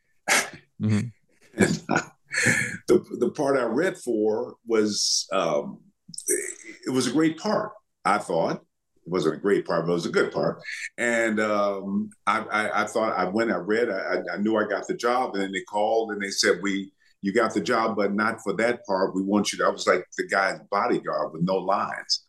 Mm-hmm. And uh, the, the part I read for was, um, it was a great part, I thought. wasn't a great part, but it was a good part. And um, I, I, I thought I went, I read, I, I knew I got the job, and then they called and they said, "We, you got the job, but not for that part. We want you to." I was like the guy's bodyguard with no lines,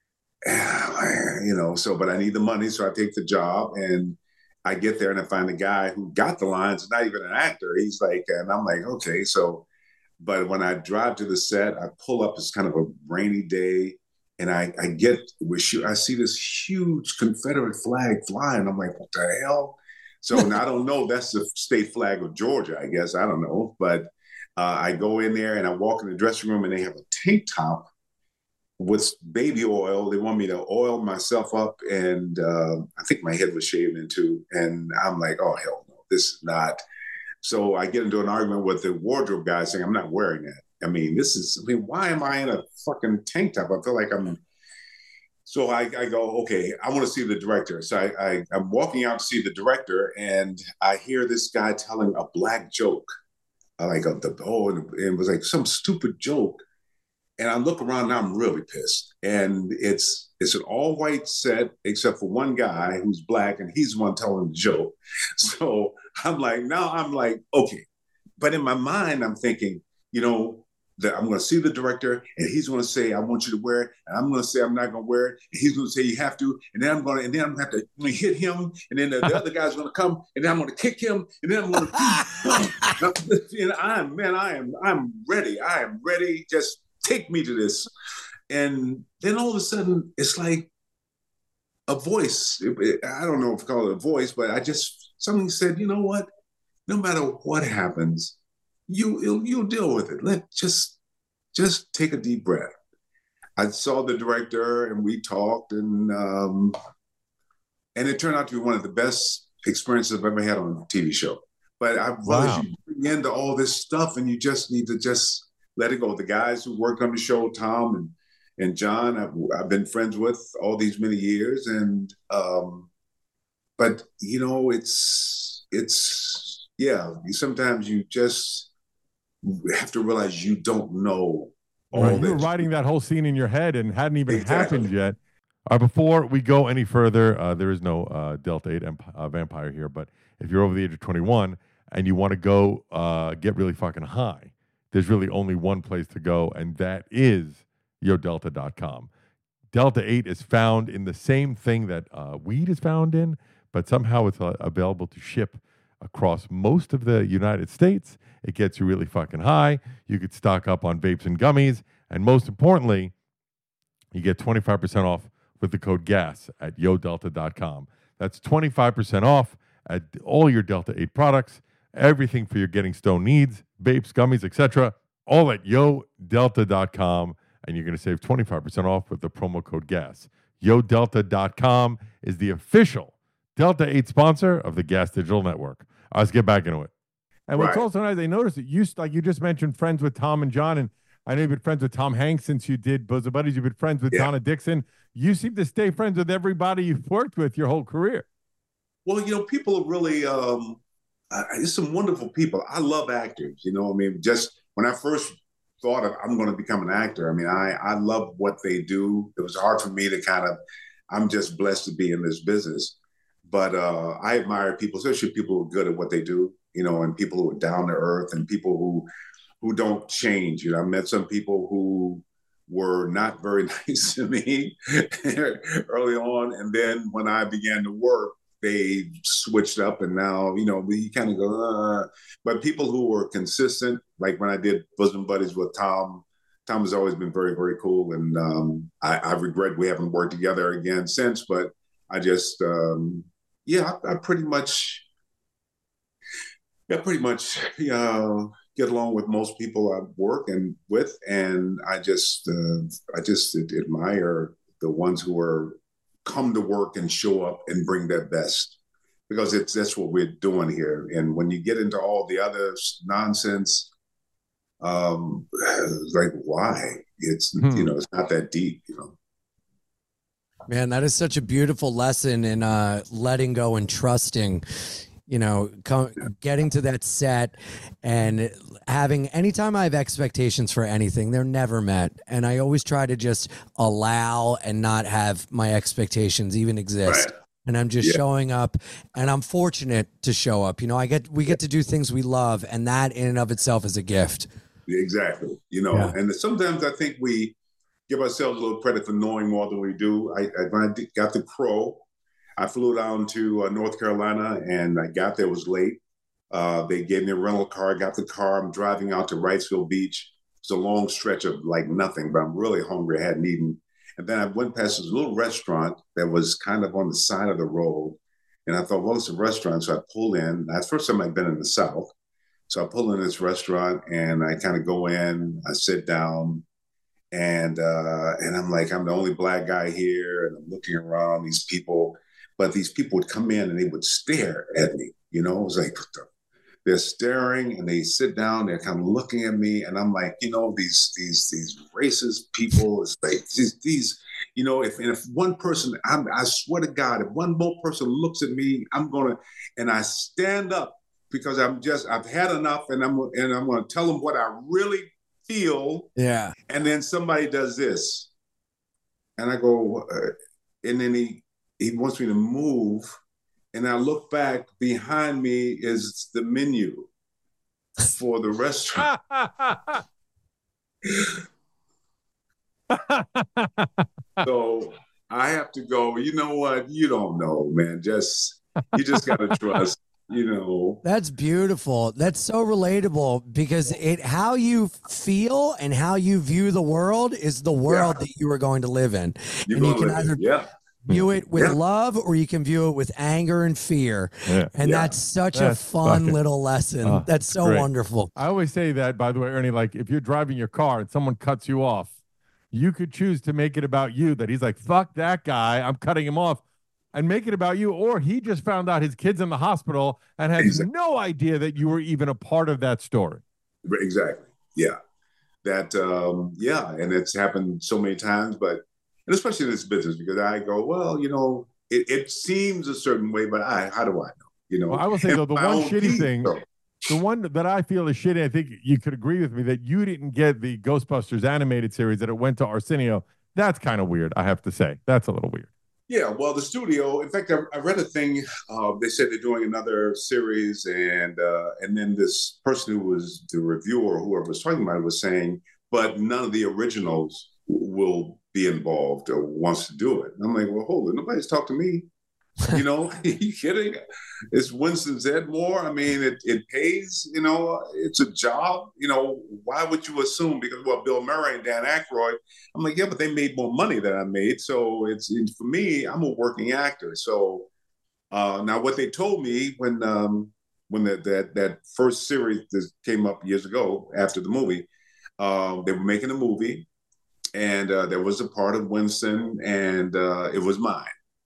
and, you know. So, but I need the money, so I take the job, and I get there and I find the guy who got the lines, not even an actor. He's like, and I'm like, okay, so. But when I drive to the set, I pull up. It's kind of a rainy day. And I, I get, I see this huge Confederate flag flying. I'm like, what the hell? So now I don't know. That's the state flag of Georgia, I guess. I don't know. But uh, I go in there and I walk in the dressing room and they have a tank top with baby oil. They want me to oil myself up. And uh, I think my head was shaved in too. And I'm like, oh, hell no, this is not. So I get into an argument with the wardrobe guy saying, I'm not wearing that. I mean, this is, I mean, why am I in a fucking tank top? I feel like I'm, so I, I go, okay, I want to see the director. So I, I, I'm walking out to see the director and I hear this guy telling a black joke. I like, a, the, oh, and it was like some stupid joke. And I look around and I'm really pissed. And it's, it's an all white set, except for one guy who's black and he's the one telling the joke. So I'm like, now I'm like, okay. But in my mind, I'm thinking, you know, that I'm going to see the director and he's going to say, I want you to wear it. And I'm going to say, I'm not going to wear it. And he's going to say, you have to. And then I'm going to, and then I'm going to have to hit him. And then the, the other guy's going to come and then I'm going to kick him. And then I'm going to, and I'm, man, I am, I'm ready. I am ready. Just take me to this. And then all of a sudden it's like a voice. It, it, I don't know if I call it a voice, but I just, something said, you know what? No matter what happens, You you'll, you'll deal with it. Let just just take a deep breath. I saw the director and we talked, and um, and it turned out to be one of the best experiences I've ever had on a T V show. But I realized wow. you bring into all this stuff, and you just need to just let it go. The guys who worked on the show, Tom and and John, I've, I've been friends with all these many years, and um, but you know, it's it's yeah. Sometimes you just have to realize you don't know all right, that. You were writing that whole scene in your head and hadn't even Exactly. happened yet. Uh, before we go any further, uh, there is no uh, Delta eight emp- uh, vampire here, but if you're over the age of twenty-one and you want to go uh, get really fucking high, there's really only one place to go, and that is yo delta dot com. Delta eight is found in the same thing that uh, weed is found in, but somehow it's uh, available to ship across most of the United States. It gets you really fucking high. You could stock up on vapes and gummies. And most importantly, you get twenty-five percent off with the code GAS at yo delta dot com. That's twenty-five percent off at all your Delta eight products, everything for your getting stoned needs, vapes, gummies, et cetera, all at yo delta dot com. And you're going to save twenty-five percent off with the promo code GAS. yo delta dot com is the official Delta eight sponsor of the Gas Digital Network. All right, let's get back into it. And what's Right. also nice, I noticed that you, like you just mentioned, friends with Tom and John, and I know you've been friends with Tom Hanks since you did Bosom Buddies. You've been friends with Yeah. Donna Dixon. You seem to stay friends with everybody you've worked with your whole career. Well, you know, people are really, um, uh, there's some wonderful people. I love actors, you know, I mean, just when I first thought of, I'm going to become an actor, I mean, I, I love what they do. It was hard for me to kind of, I'm just blessed to be in this business. But uh, I admire people, especially people who are good at what they do, you know, and people who are down to earth and people who who don't change. You know, I met some people who were not very nice to me early on. And then when I began to work, they switched up and now, you know, we kind of go, uh, but people who were consistent, like when I did Bosom Buddies with Tom, Tom has always been very, very cool. And um, I, I regret we haven't worked together again since, but I just, um, yeah, I, I pretty much, yeah, pretty much uh, get along with most people I work and with, and I just, uh, I just admire the ones who are come to work and show up and bring their best, because it's that's what we're doing here. And when you get into all the other nonsense, um, like why? It's hmm. you know, it's not that deep, you know. Man, that is such a beautiful lesson in uh, letting go and trusting. You know, co- getting to that set and having, anytime I have expectations for anything, they're never met. And I always try to just allow and not have my expectations even exist. Right. And I'm just Yeah. showing up, and I'm fortunate to show up. You know, I get, we get to do things we love, and that in and of itself is a gift. Exactly. You know, Yeah. and sometimes I think we give ourselves a little credit for knowing more than we do. I, I when I did- got the Crow, I flew down to uh, North Carolina, and I got there, it was late. Uh, they gave me a rental car. I got the car. I'm driving out to Wrightsville Beach. It's a long stretch of like nothing, but I'm really hungry. I hadn't eaten. And then I went past this little restaurant that was kind of on the side of the road. And I thought, well, it's a restaurant. So I pull in. That's the first time I've been in the South. So I pull in this restaurant, and I kind of go in. I sit down. And uh, and I'm like, I'm the only black guy here. And I'm looking around, these people. But these people would come in and they would stare at me. You know, it was like, they're staring, and they sit down, they're kind of looking at me, and I'm like, you know, these these these racist people, it's like these, these you know, if and if one person, I'm, I swear to God, if one more person looks at me, I'm gonna, and I stand up because I'm just, I've had enough, and I'm and I'm gonna tell them what I really feel. Yeah. And then somebody does this, and I go, uh, and then he he wants me to move. And I look back, behind me is the menu for the restaurant. So I have to go, you know what? You don't know, man. Just, you just got to trust, you know. That's beautiful. That's so relatable, because it, how you feel and how you view the world is the world Yeah. that you are going to live in. You're and you gonna can live it. either Yeah. view it with Yeah. love, or you can view it with anger and fear. Yeah. And Yeah. that's such That's a fun fucking- little lesson. Oh, that's so great. wonderful. I always say that, by the way, Ernie, like if you're driving your car and someone cuts you off, you could choose to make it about you, that he's like, fuck that guy, I'm cutting him off, and make it about you. Or he just found out his kid's in the hospital and has Exactly. no idea that you were even a part of that story. Exactly. Yeah. That, um, yeah. And it's happened so many times, but, and especially in this business, because I go, well, you know, it, it seems a certain way, but I, how do I know? You know, Well, I will say, And though, the my one own shitty team, thing, though. the one that I feel is shitty, I think you could agree with me, that you didn't get the Ghostbusters animated series, that it went to Arsenio. That's kind of weird, I have to say. That's a little weird. Yeah, well, the studio. In fact, I, I read a thing. Uh, they said they're doing another series, and uh, and then this person who was the reviewer, whoever was talking about it, was saying, but none of the originals will be involved or wants to do it. And I'm like, well, hold it. Nobody's talked to me. You know, are you kidding? It's Winston Zedmore. I mean, it, it pays, you know, it's a job. You know, why would you assume? Because, well, Bill Murray and Dan Aykroyd, I'm like, yeah, but they made more money than I made. So it's, it's for me, I'm a working actor. So uh, now what they told me when um, when the, that, that first series that came up years ago after the movie, uh, they were making a movie, and uh, there was a part of Winston, and uh, it was mine.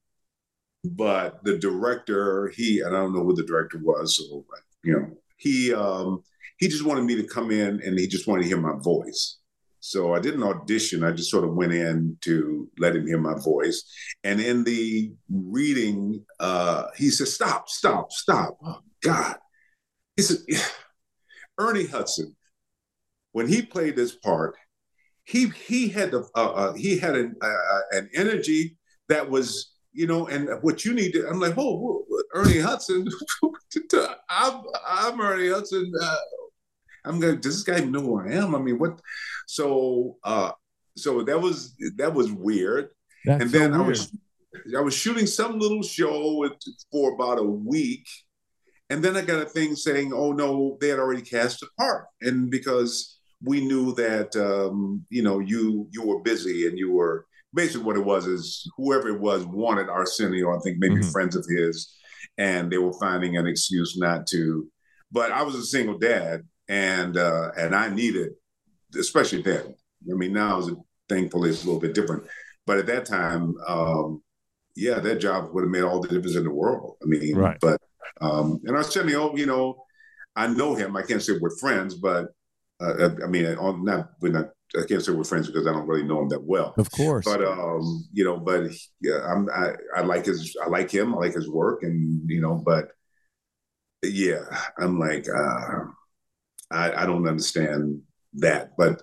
But the director, he, and I don't know who the director was, so, you know, he um, he just wanted me to come in, and he just wanted to hear my voice. So I didn't audition. I just sort of went in to let him hear my voice. And in the reading, uh, he said, stop, stop, stop. Oh, God. He said, Ernie Hudson, when he played this part, he he had a, uh, uh, he had an, uh, an energy that was, you know, and what you need to, I'm like, oh, whoa, Ernie Hudson, I'm, I'm Ernie Hudson. Uh, I'm going, does this guy even know who I am? I mean, what? So, uh, so that was, that was weird. That's and so then I weird. was, I was shooting some little show with, for about a week. And then I got a thing saying, oh no, they had already cast a part. And because we knew that, um, you know, you, you were busy, and you were, basically what it was is whoever it was wanted Arsenio, I think maybe Mhm. friends of his, and they were finding an excuse not to. But I was a single dad, and uh, and I needed, especially then. I mean, now is thankfully it's a little bit different, but at that time, um, yeah, that job would have made all the difference in the world. I mean, Right. but um, and Arsenio, you know, I know him. I can't say we're friends, but uh, I mean, on not we're not. I can't say we're friends because I don't really know him that well. Of course. But um, you know, but yeah, I'm I, I like his I like him. I like his work, and you know, but yeah, I'm like, uh, I, I don't understand that. But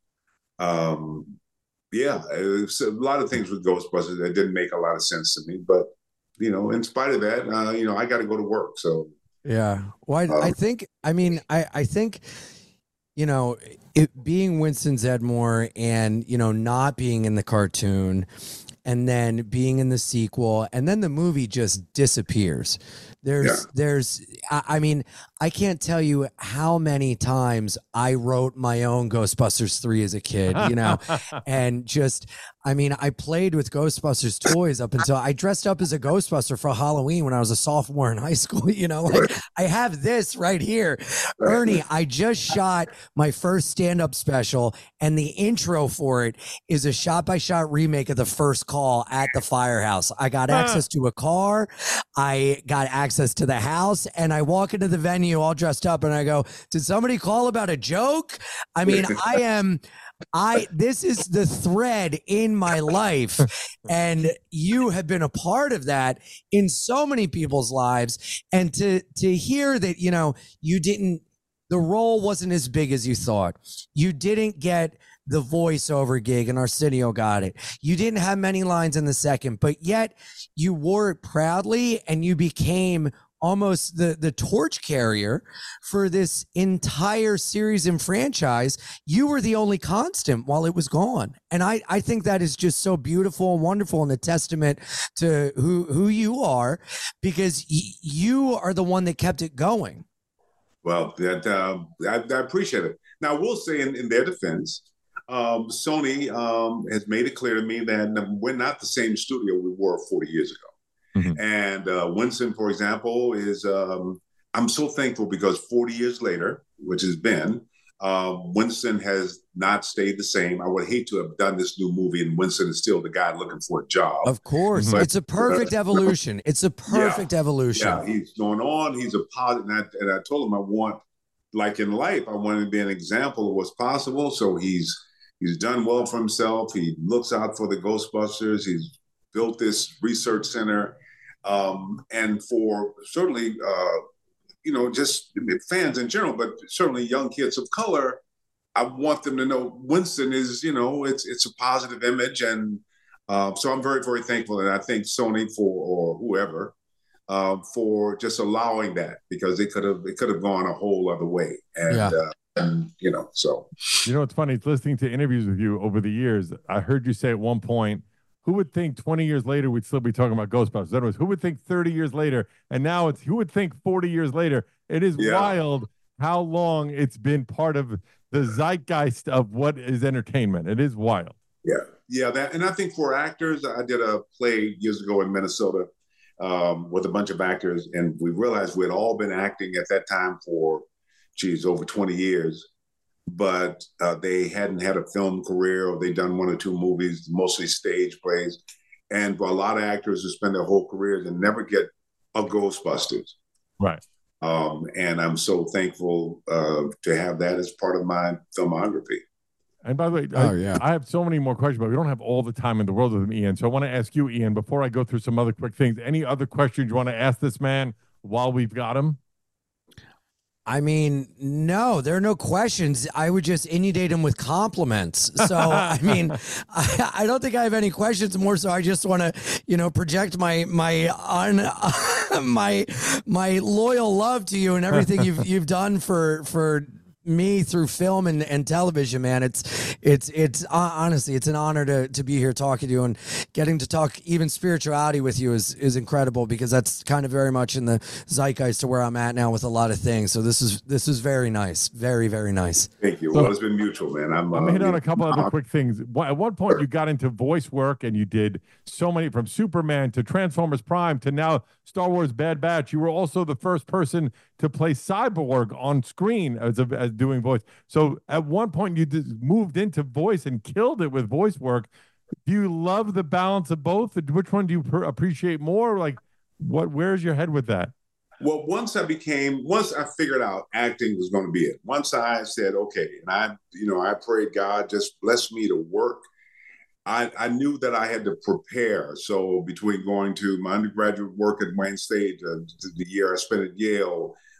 um, yeah, it's a lot of things with Ghostbusters that didn't make a lot of sense to me. But you know, in spite of that, uh, you know, I got to go to work. So Yeah. Well, I, I um, think, I mean, I, I think, you know, it being Winston Zedmore and, you know, not being in the cartoon and then being in the sequel and then the movie just disappears. There's, yeah, there's, I, I mean, I can't tell you how many times I wrote my own Ghostbusters three as a kid, you know, and just, I mean, I played with Ghostbusters toys up until I dressed up as a Ghostbuster for Halloween when I was a sophomore in high school, you know, like I have this right here. Ernie, I just shot my first stand-up special and the intro for it is a shot-by-shot remake of the first call at the firehouse. I got access to a car. I got access to the house and I walk into the venue all dressed up and I go, did somebody call about a joke? I mean, I am, I, this is the thread in my life. And you have been a part of that in so many people's lives. And to, to hear that, you know, you didn't, the role wasn't as big as you thought. You didn't get the voiceover gig and Arsenio got it. You didn't have many lines in the second, but yet you wore it proudly and you became almost the, the torch carrier for this entire series and franchise. You were the only constant while it was gone. And I, I think that is just so beautiful and wonderful and a testament to who, who you are, because y- you are the one that kept it going. well, that uh, I, I appreciate it. Now, I will say in, in their defense, um, Sony um, has made it clear to me that we're not the same studio we were forty years ago. Mm-hmm. And uh, Winston, for example, is um, I'm so thankful because forty years later, which has been, uh, Winston has not stayed the same. I would hate to have done this new movie and Winston is still the guy looking for a job. Of course. But, it's a perfect uh, evolution. It's a perfect yeah, evolution. Yeah, he's going on. He's a positive. And I, and I told him I want, like in life, I want to be an example of what's possible. So he's he's done well for himself. He looks out for the Ghostbusters. He's built this research center. Um, and for certainly, uh, you know, just fans in general, but certainly young kids of color, I want them to know Winston is, you know, it's it's a positive image. And uh, so I'm very, very thankful. And I thank Sony for, or whoever, uh, for just allowing that, because it could have it could have gone a whole other way. And, yeah. uh, and, you know, so. You know, it's funny, it's listening to interviews with you over the years. I heard you say at one point, who would think twenty years later we'd still be talking about Ghostbusters? That was, who would think thirty years later? And now it's, who would think forty years later? It is yeah. wild how long it's been part of the zeitgeist of what is entertainment. It is wild. Yeah, yeah. That, and I think for actors, I did a play years ago in Minnesota um, with a bunch of actors, and we realized we had all been acting at that time for, geez, over twenty years. But uh, they hadn't had a film career, or they'd done one or two movies, mostly stage plays. And for a lot of actors who spend their whole careers and never get a Ghostbusters. Right. Um, and I'm so thankful uh, to have that as part of my filmography. And by the way, oh, I, yeah. I have so many more questions, but we don't have all the time in the world with him, Ian. So I want to ask you, Ian, before I go through some other quick things, any other questions you want to ask this man while we've got him? I mean, no, there are no questions. I would just inundate him with compliments. So, I mean, I, I don't think I have any questions more. So I just want to, you know, project my, my, un, my, my loyal love to you and everything you've, you've done for, for me through film and, and television, man. It's, it's, it's uh, honestly, it's an honor to, to be here talking to you, and getting to talk even spirituality with you is, is incredible, because that's kind of very much in the zeitgeist to where I'm at now with a lot of things. So this is, this is very nice. Very, very nice. Thank you. So, well, it's been mutual, man. I'm, I'm uh, hit on a couple other quick things. At one point you got into voice work and you did so many, from Superman to Transformers Prime to now Star Wars Bad Batch. You were also the first person to play Cyborg on screen as, a, as doing voice. So at one point you just moved into voice and killed it with voice work. Do you love the balance of both? Which one do you pr- appreciate more? Like, what? Where's your head with that? Well, once I became, once I figured out acting was going to be it. Once I said, okay, and I, you know, I prayed God just bless me to work. I, I knew that I had to prepare. So between going to my undergraduate work at Wayne State, uh, the year I spent at Yale,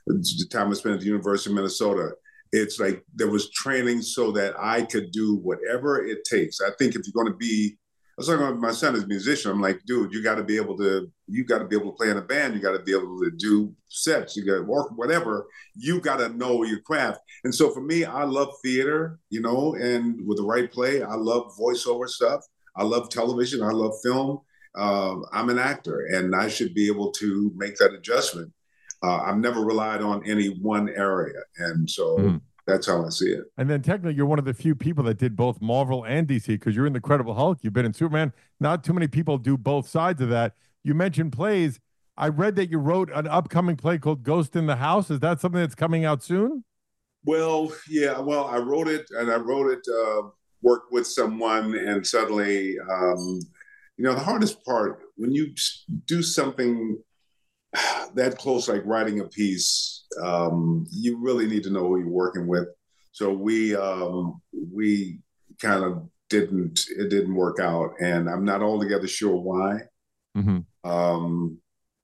the time I spent at the University of Minnesota, it's like there was training so that I could do whatever it takes. I think if you're going to be, I was talking about my son as a musician. I'm like, dude, you got to be able to, you got to be able to play in a band. You got to be able to do sets. You got to work, whatever. You got to know your craft. And so for me, I love theater, you know, and with the right play, I love voiceover stuff. I love television. I love film. Uh, I'm an actor, and I should be able to make that adjustment. Uh, I've never relied on any one area, and so mm. that's how I see it. And then technically, you're one of the few people that did both Marvel and D C, because you're in the Incredible Hulk. You've been in Superman. Not too many people do both sides of that. You mentioned plays. I read that you wrote an upcoming play called Ghost in the House. Is that something that's coming out soon? Well, yeah. Well, I wrote it, and I wrote it, uh, worked with someone, and suddenly, um, you know, the hardest part, when you do something that close, like writing a piece, um, you really need to know who you're working with. So we um, we kind of didn't, it didn't work out, and I'm not altogether sure why. Mm-hmm. Um,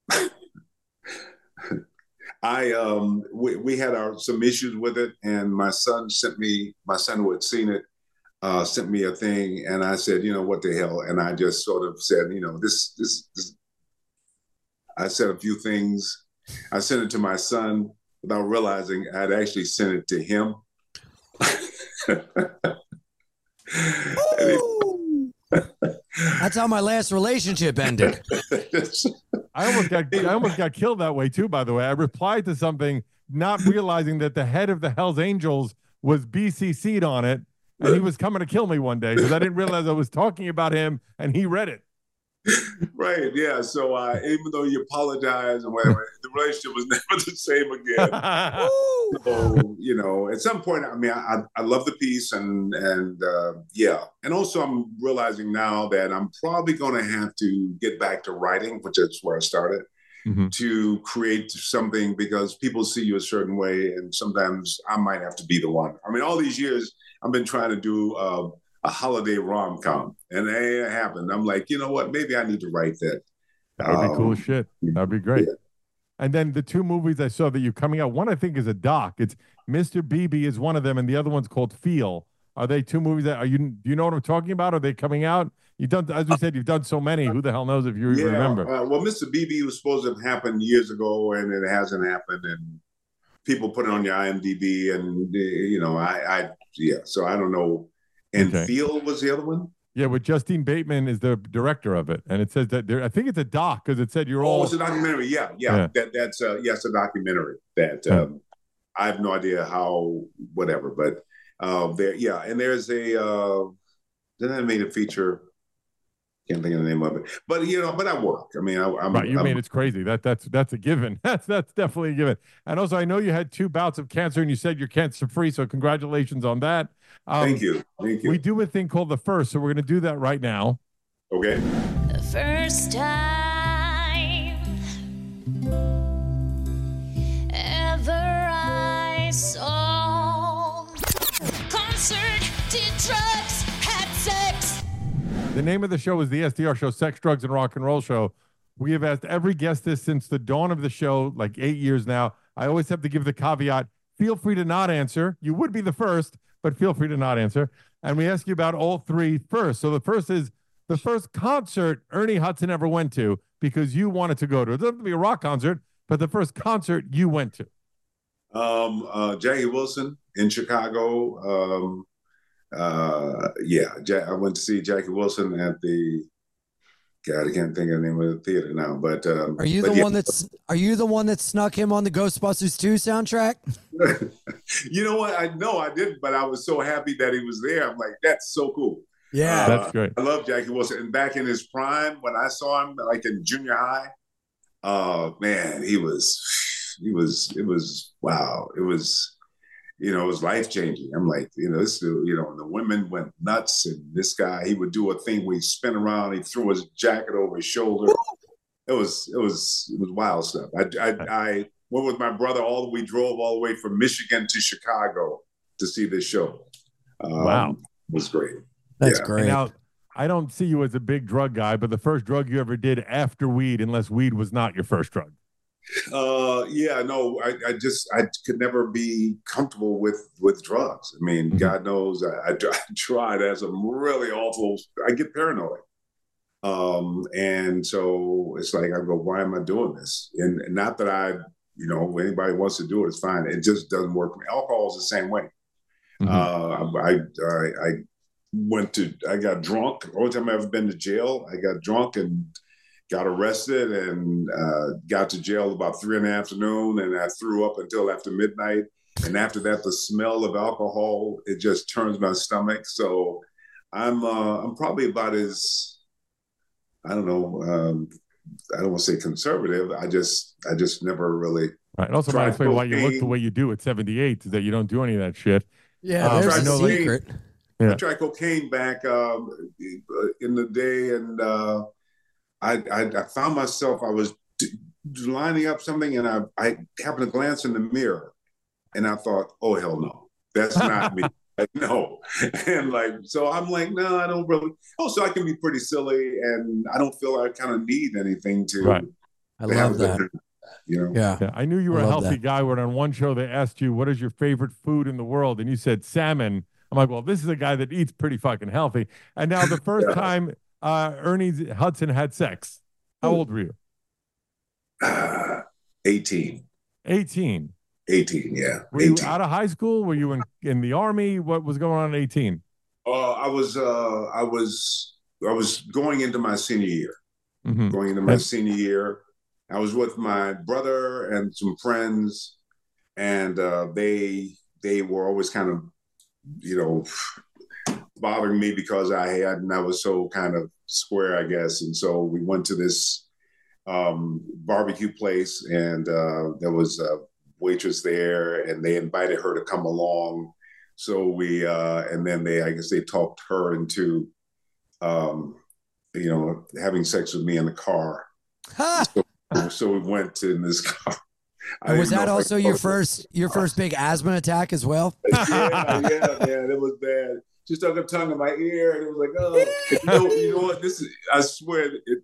I um, we, we had our some issues with it, and my son sent me, my son who had seen it, uh, sent me a thing, and I said, you know, what the hell? And I just sort of said, you know, this this this. I said a few things. I sent it to my son without realizing I'd actually sent it to him. That's how my last relationship ended. I almost got I almost got killed that way too, by the way. I replied to something not realizing that the head of the Hells Angels was B C C'd on it, and he was coming to kill me one day because I didn't realize I was talking about him, and he read it. Right, yeah. So uh, even though you apologize and whatever, the relationship was never the same again. So, you know, at some point, I mean, I, I love the piece, and and uh, yeah. And also, I'm realizing now that I'm probably going to have to get back to writing, which is where I started, mm-hmm. to create something, because people see you a certain way, and sometimes I might have to be the one. I mean, all these years, I've been trying to do uh, a holiday rom-com, and it ain't happened. I'm like, you know what? Maybe I need to write that. That would be um, cool shit. That'd be great. Yeah. And then the two movies I saw that you're coming out, one I think is a doc. It's Mister Beebe is one of them, and the other one's called Feel. Are they two movies that are you? Do you know what I'm talking about? Are they coming out? You've done, as we said, you've done so many. Who the hell knows if you yeah, remember? Uh, well, Mister Beebe was supposed to have happened years ago, and it hasn't happened. And people put it on your I M D B, and you know, I, I yeah. So I don't know. And okay. Feel was the other one? Yeah, but Justine Bateman is the director of it, and it says that there. I think it's a doc because it said you're oh, all. Oh, it's a documentary. Yeah, yeah. yeah. That that's uh, yes, a documentary. That um, I have no idea how, whatever, but uh, there, yeah. And there's a. Uh, then I made a feature. Can't think of the name of it, but you know, but I work. I mean, I, I'm right. You I'm, mean it's crazy. That that's that's a given. That's that's definitely a given. And also, I know you had two bouts of cancer, and you said you're cancer free. So congratulations on that. Um, Thank you. Thank you. We do a thing called The First, so we're going to do that right now. Okay. The first time ever I saw concert, did drugs, had sex. The name of the show is the S D R Show, Sex, Drugs, and Rock and Roll Show. We have asked every guest this since the dawn of the show, like eight years now. I always have to give the caveat, feel free to not answer. You would be the first, but feel free to not answer. And we ask you about all three first. So the first is the first concert Ernie Hudson ever went to because you wanted to go to. It doesn't have to be a rock concert, but the first concert you went to. Um, uh, Jackie Wilson in Chicago. Um, uh, yeah, ja- I went to see Jackie Wilson at the, God, I can't think of the name of the theater now, but um, are you but the yeah. one that's are you the one that snuck him on the Ghostbusters two soundtrack? You know what? I know I didn't, but I was so happy that he was there. I'm like, that's so cool. Yeah, uh, that's great. I love Jackie Wilson. And back in his prime, when I saw him, like in junior high, oh man, he was, he was, it was wow. It was, you know, it was life changing. I'm like, you know, this, you know, the women went nuts, and this guy, he would do a thing where he spin around, he threw his jacket over his shoulder. It was, it was, it was wild stuff. I, I, I went with my brother all the we drove all the way from Michigan to Chicago to see this show. Um, wow, it was great. That's yeah. great. Now, I don't see you as a big drug guy, but the first drug you ever did after weed, unless weed was not your first drug. Uh, yeah, no, I, I just I could never be comfortable with with drugs. I mean, Mhm. God knows I, I, I tried as some really awful. I get paranoid, um, and so it's like I go, why am I doing this? And, and not that I, you know, anybody wants to do it, it's fine. It just doesn't work for me. Alcohol is the same way. Mhm. Uh, I, I I went to I got drunk. Only time I've ever been to jail, I got drunk and got arrested and uh, got to jail about three in the afternoon, and I threw up until after midnight. And after that, the smell of alcohol, it just turns my stomach. So I'm uh, I'm probably about as I don't know. Um, I don't want to say conservative. I just I just never really. Right. And also, might tried explain why you look the cocaine. way you do at seventy-eight, is that you don't do any of that shit. Yeah, Um, there's I a know, like- secret. Yeah. I tried cocaine back um, in the day, and uh, I, I, I found myself I was d- lining up something, and I, I happened to glance in the mirror, and I thought, "Oh hell no, that's not me." Like, no, and like so, I'm like, no, I don't really. Oh, so I can be pretty silly, and I don't feel I kind of need anything to. Right. I to have love a good that. time, you know. Yeah. Yeah, I knew you I were a love healthy that. guy when on one show they asked you, what is your favorite food in the world? And you said salmon. I'm like, well, this is a guy that eats pretty fucking healthy. And now the first Yeah. time uh, Ernie Hudson had sex, how Ooh. old were you? Uh, eighteen. eighteen. eighteen, yeah. Were you eighteen. out of high school? Were you in, in the army? What was going on at eighteen? Uh, I was uh, I was I was going into my senior year. Mm-hmm. Going into my And- senior year, I was with my brother and some friends, and uh, they they were always kind of, you know, bothering me because I had and I was so kind of square, I guess. And so we went to this um, barbecue place, and uh, there was a waitress there, and they invited her to come along. So we uh, and then they, I guess, they talked her into, um, you know, having sex with me in the car. Ha! So, so we went in this car. I And was didn't that know if I also could your post it. first your first big asthma attack as well? yeah, yeah, man, it was bad. She stuck her tongue in my ear, and it was like, oh, you know, you know what? This is, I swear, it.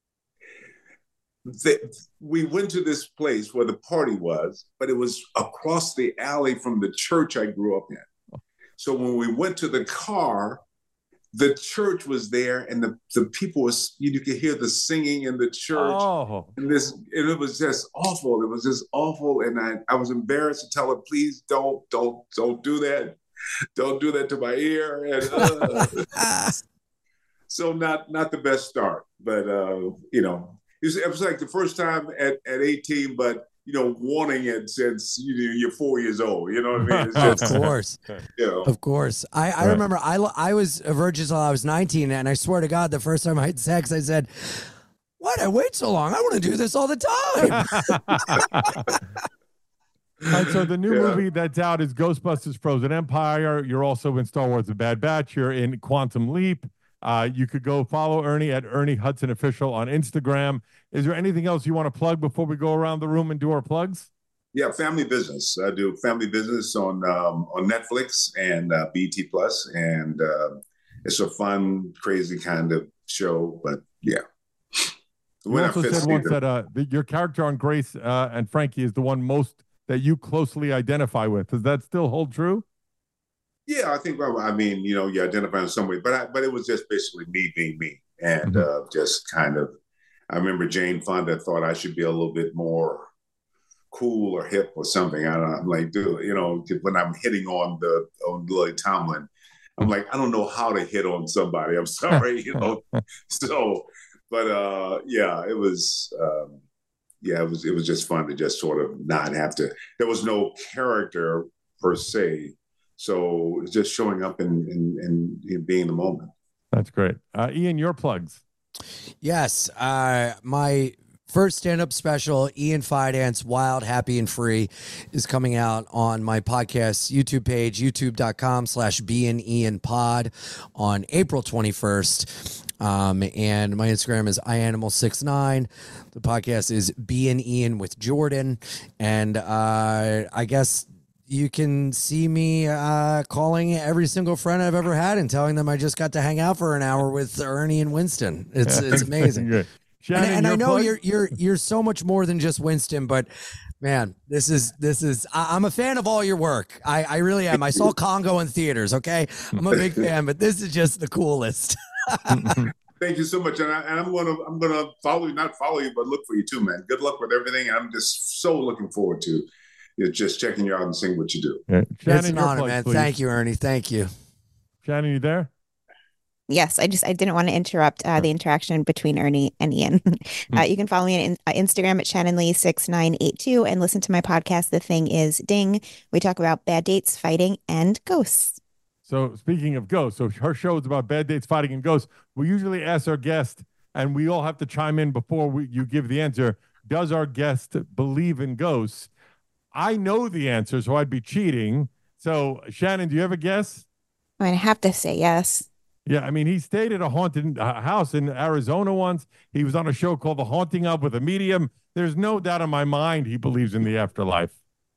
They, we went to this place where the party was, but it was across the alley from the church I grew up in. So when we went to the car, the church was there, and the, the people was, you could hear the singing in the church. Oh, And this, and it was just awful. It was just awful, and I, I was embarrassed to tell her, please don't, don't, don't do that, don't do that to my ear. And uh, so not, not the best start, but uh, you know, it was, it was like the first time at, at eighteen, but you know, wanting it since you know, you're four years old. You know what I mean? It's Of just, course. you know. Of course. I, I Right. remember I, I was a virgin until I was nineteen, and I swear to God, the first time I had sex, I said, why'd I wait so long? I want to do this all the time. All right, so the new Yeah. movie that's out is Ghostbusters Frozen Empire. You're also in Star Wars The Bad Batch. You're in Quantum Leap. Uh, you could go follow Ernie at Ernie Hudson Official on Instagram. Is there anything else you want to plug before we go around the room and do our plugs? Yeah, family business. I do family business on um, on Netflix and uh, B T Plus, and uh, it's a fun, crazy kind of show. But yeah, You When I also fifth said once season- that uh, the, your character on Grace uh, and Frankie is the one most that you closely identify with. Does that still hold true? Yeah, I think. Well, I mean, you know, you identify in some way, but I, but it was just basically me being me, and Mhm. uh, just kind of. I remember Jane Fonda thought I should be a little bit more cool or hip or something. I don't know. I'm like, dude, you know, when I'm hitting on the on Lily Tomlin, I'm like, I don't know how to hit on somebody. I'm sorry, you know. So, but uh, yeah, it was. Um, yeah, it was. It was just fun to just sort of not have to. There was no character per se. So it's just showing up and, and, and, and being in the moment. That's great. Uh, Ian, your plugs. Yes. Uh, my first stand-up special, Ian Fidance, Wild, Happy, and Free, is coming out on my podcast YouTube page, youtube.com slash B and Ian Pod on April twenty-first. Um, and my Instagram is i animal six nine. The podcast is B and Ian with Jordan. And uh, I guess you can see me uh, calling every single friend I've ever had and telling them I just got to hang out for an hour with Ernie and Winston. It's it's amazing. Good. Shannon, and, and I your know plug? you're you're you're so much more than just Winston, but man, this is this is I, I'm a fan of all your work. I, I really am. I saw Congo in theaters. Okay, I'm a big fan, but this is just the coolest. Thank you so much, and, I, and I'm gonna I'm gonna follow you, not follow you, but look for you too, man. Good luck with everything. I'm just so looking forward to you know, just checking you out and seeing what you do. Yeah. Shannon, It's an your honor, plug, man. please. Thank you, Ernie. Thank you. Shannon, you there? Yes, I just I didn't want to interrupt uh, the interaction between Ernie and Ian. uh, you can follow me on uh, Instagram at Shannon Lee six nine eight two and listen to my podcast. The Thing Is Ding. We talk about bad dates, fighting, and ghosts. So speaking of ghosts, so her show is about bad dates, fighting, and ghosts. We usually ask our guest, and we all have to chime in before we, you give the answer. Does our guest believe in ghosts? I know the answer, so I'd be cheating. So Shannon, do you have a guess? I mean, I have to say yes. Yeah, I mean, he stayed at a haunted uh, house in Arizona once. He was on a show called The Haunting of with a medium. There's no doubt in my mind he believes in the afterlife.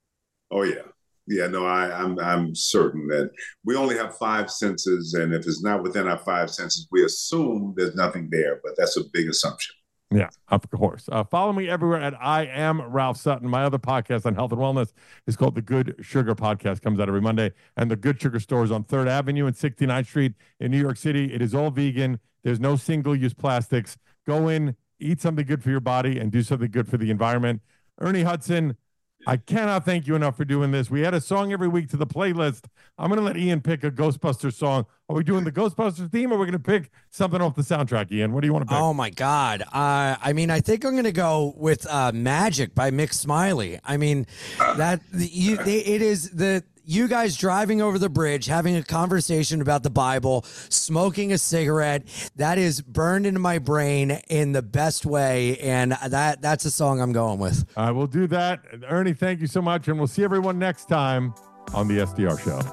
Oh yeah, yeah. No, I, I'm I'm certain that we only have five senses, and if it's not within our five senses, we assume there's nothing there. But that's a big assumption. Yeah, of course. Uh, follow me everywhere at I am Ralph Sutton. My other podcast on health and wellness is called The Good Sugar Podcast. Comes out every Monday. And The Good Sugar Store is on third Avenue and sixty-ninth Street in New York City. It is all vegan. There's no single-use plastics. Go in, eat something good for your body, and do something good for the environment. Ernie Hudson, I cannot thank you enough for doing this. We add a song every week to the playlist. I'm going to let Ian pick a Ghostbusters song. Are we doing the Ghostbusters theme, or are we going to pick something off the soundtrack, Ian? What do you want to pick? Oh my God! Uh, I mean, I think I'm going to go with uh, "Magic" by Mick Smiley. I mean, that you, it is the you guys driving over the bridge, having a conversation about the Bible, smoking a cigarette. That is burned into my brain in the best way, and that that's a song I'm going with. I will do that. Ernie, thank you so much, and we'll see everyone next time on the S D R Show.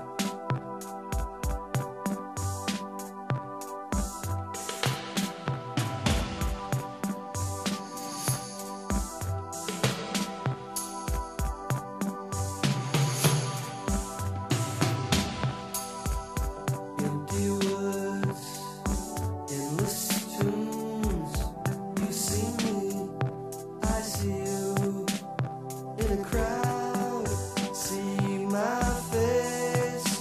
In a crowd, see my face.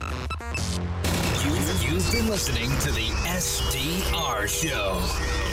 You've, you've been listening to the S D R Show.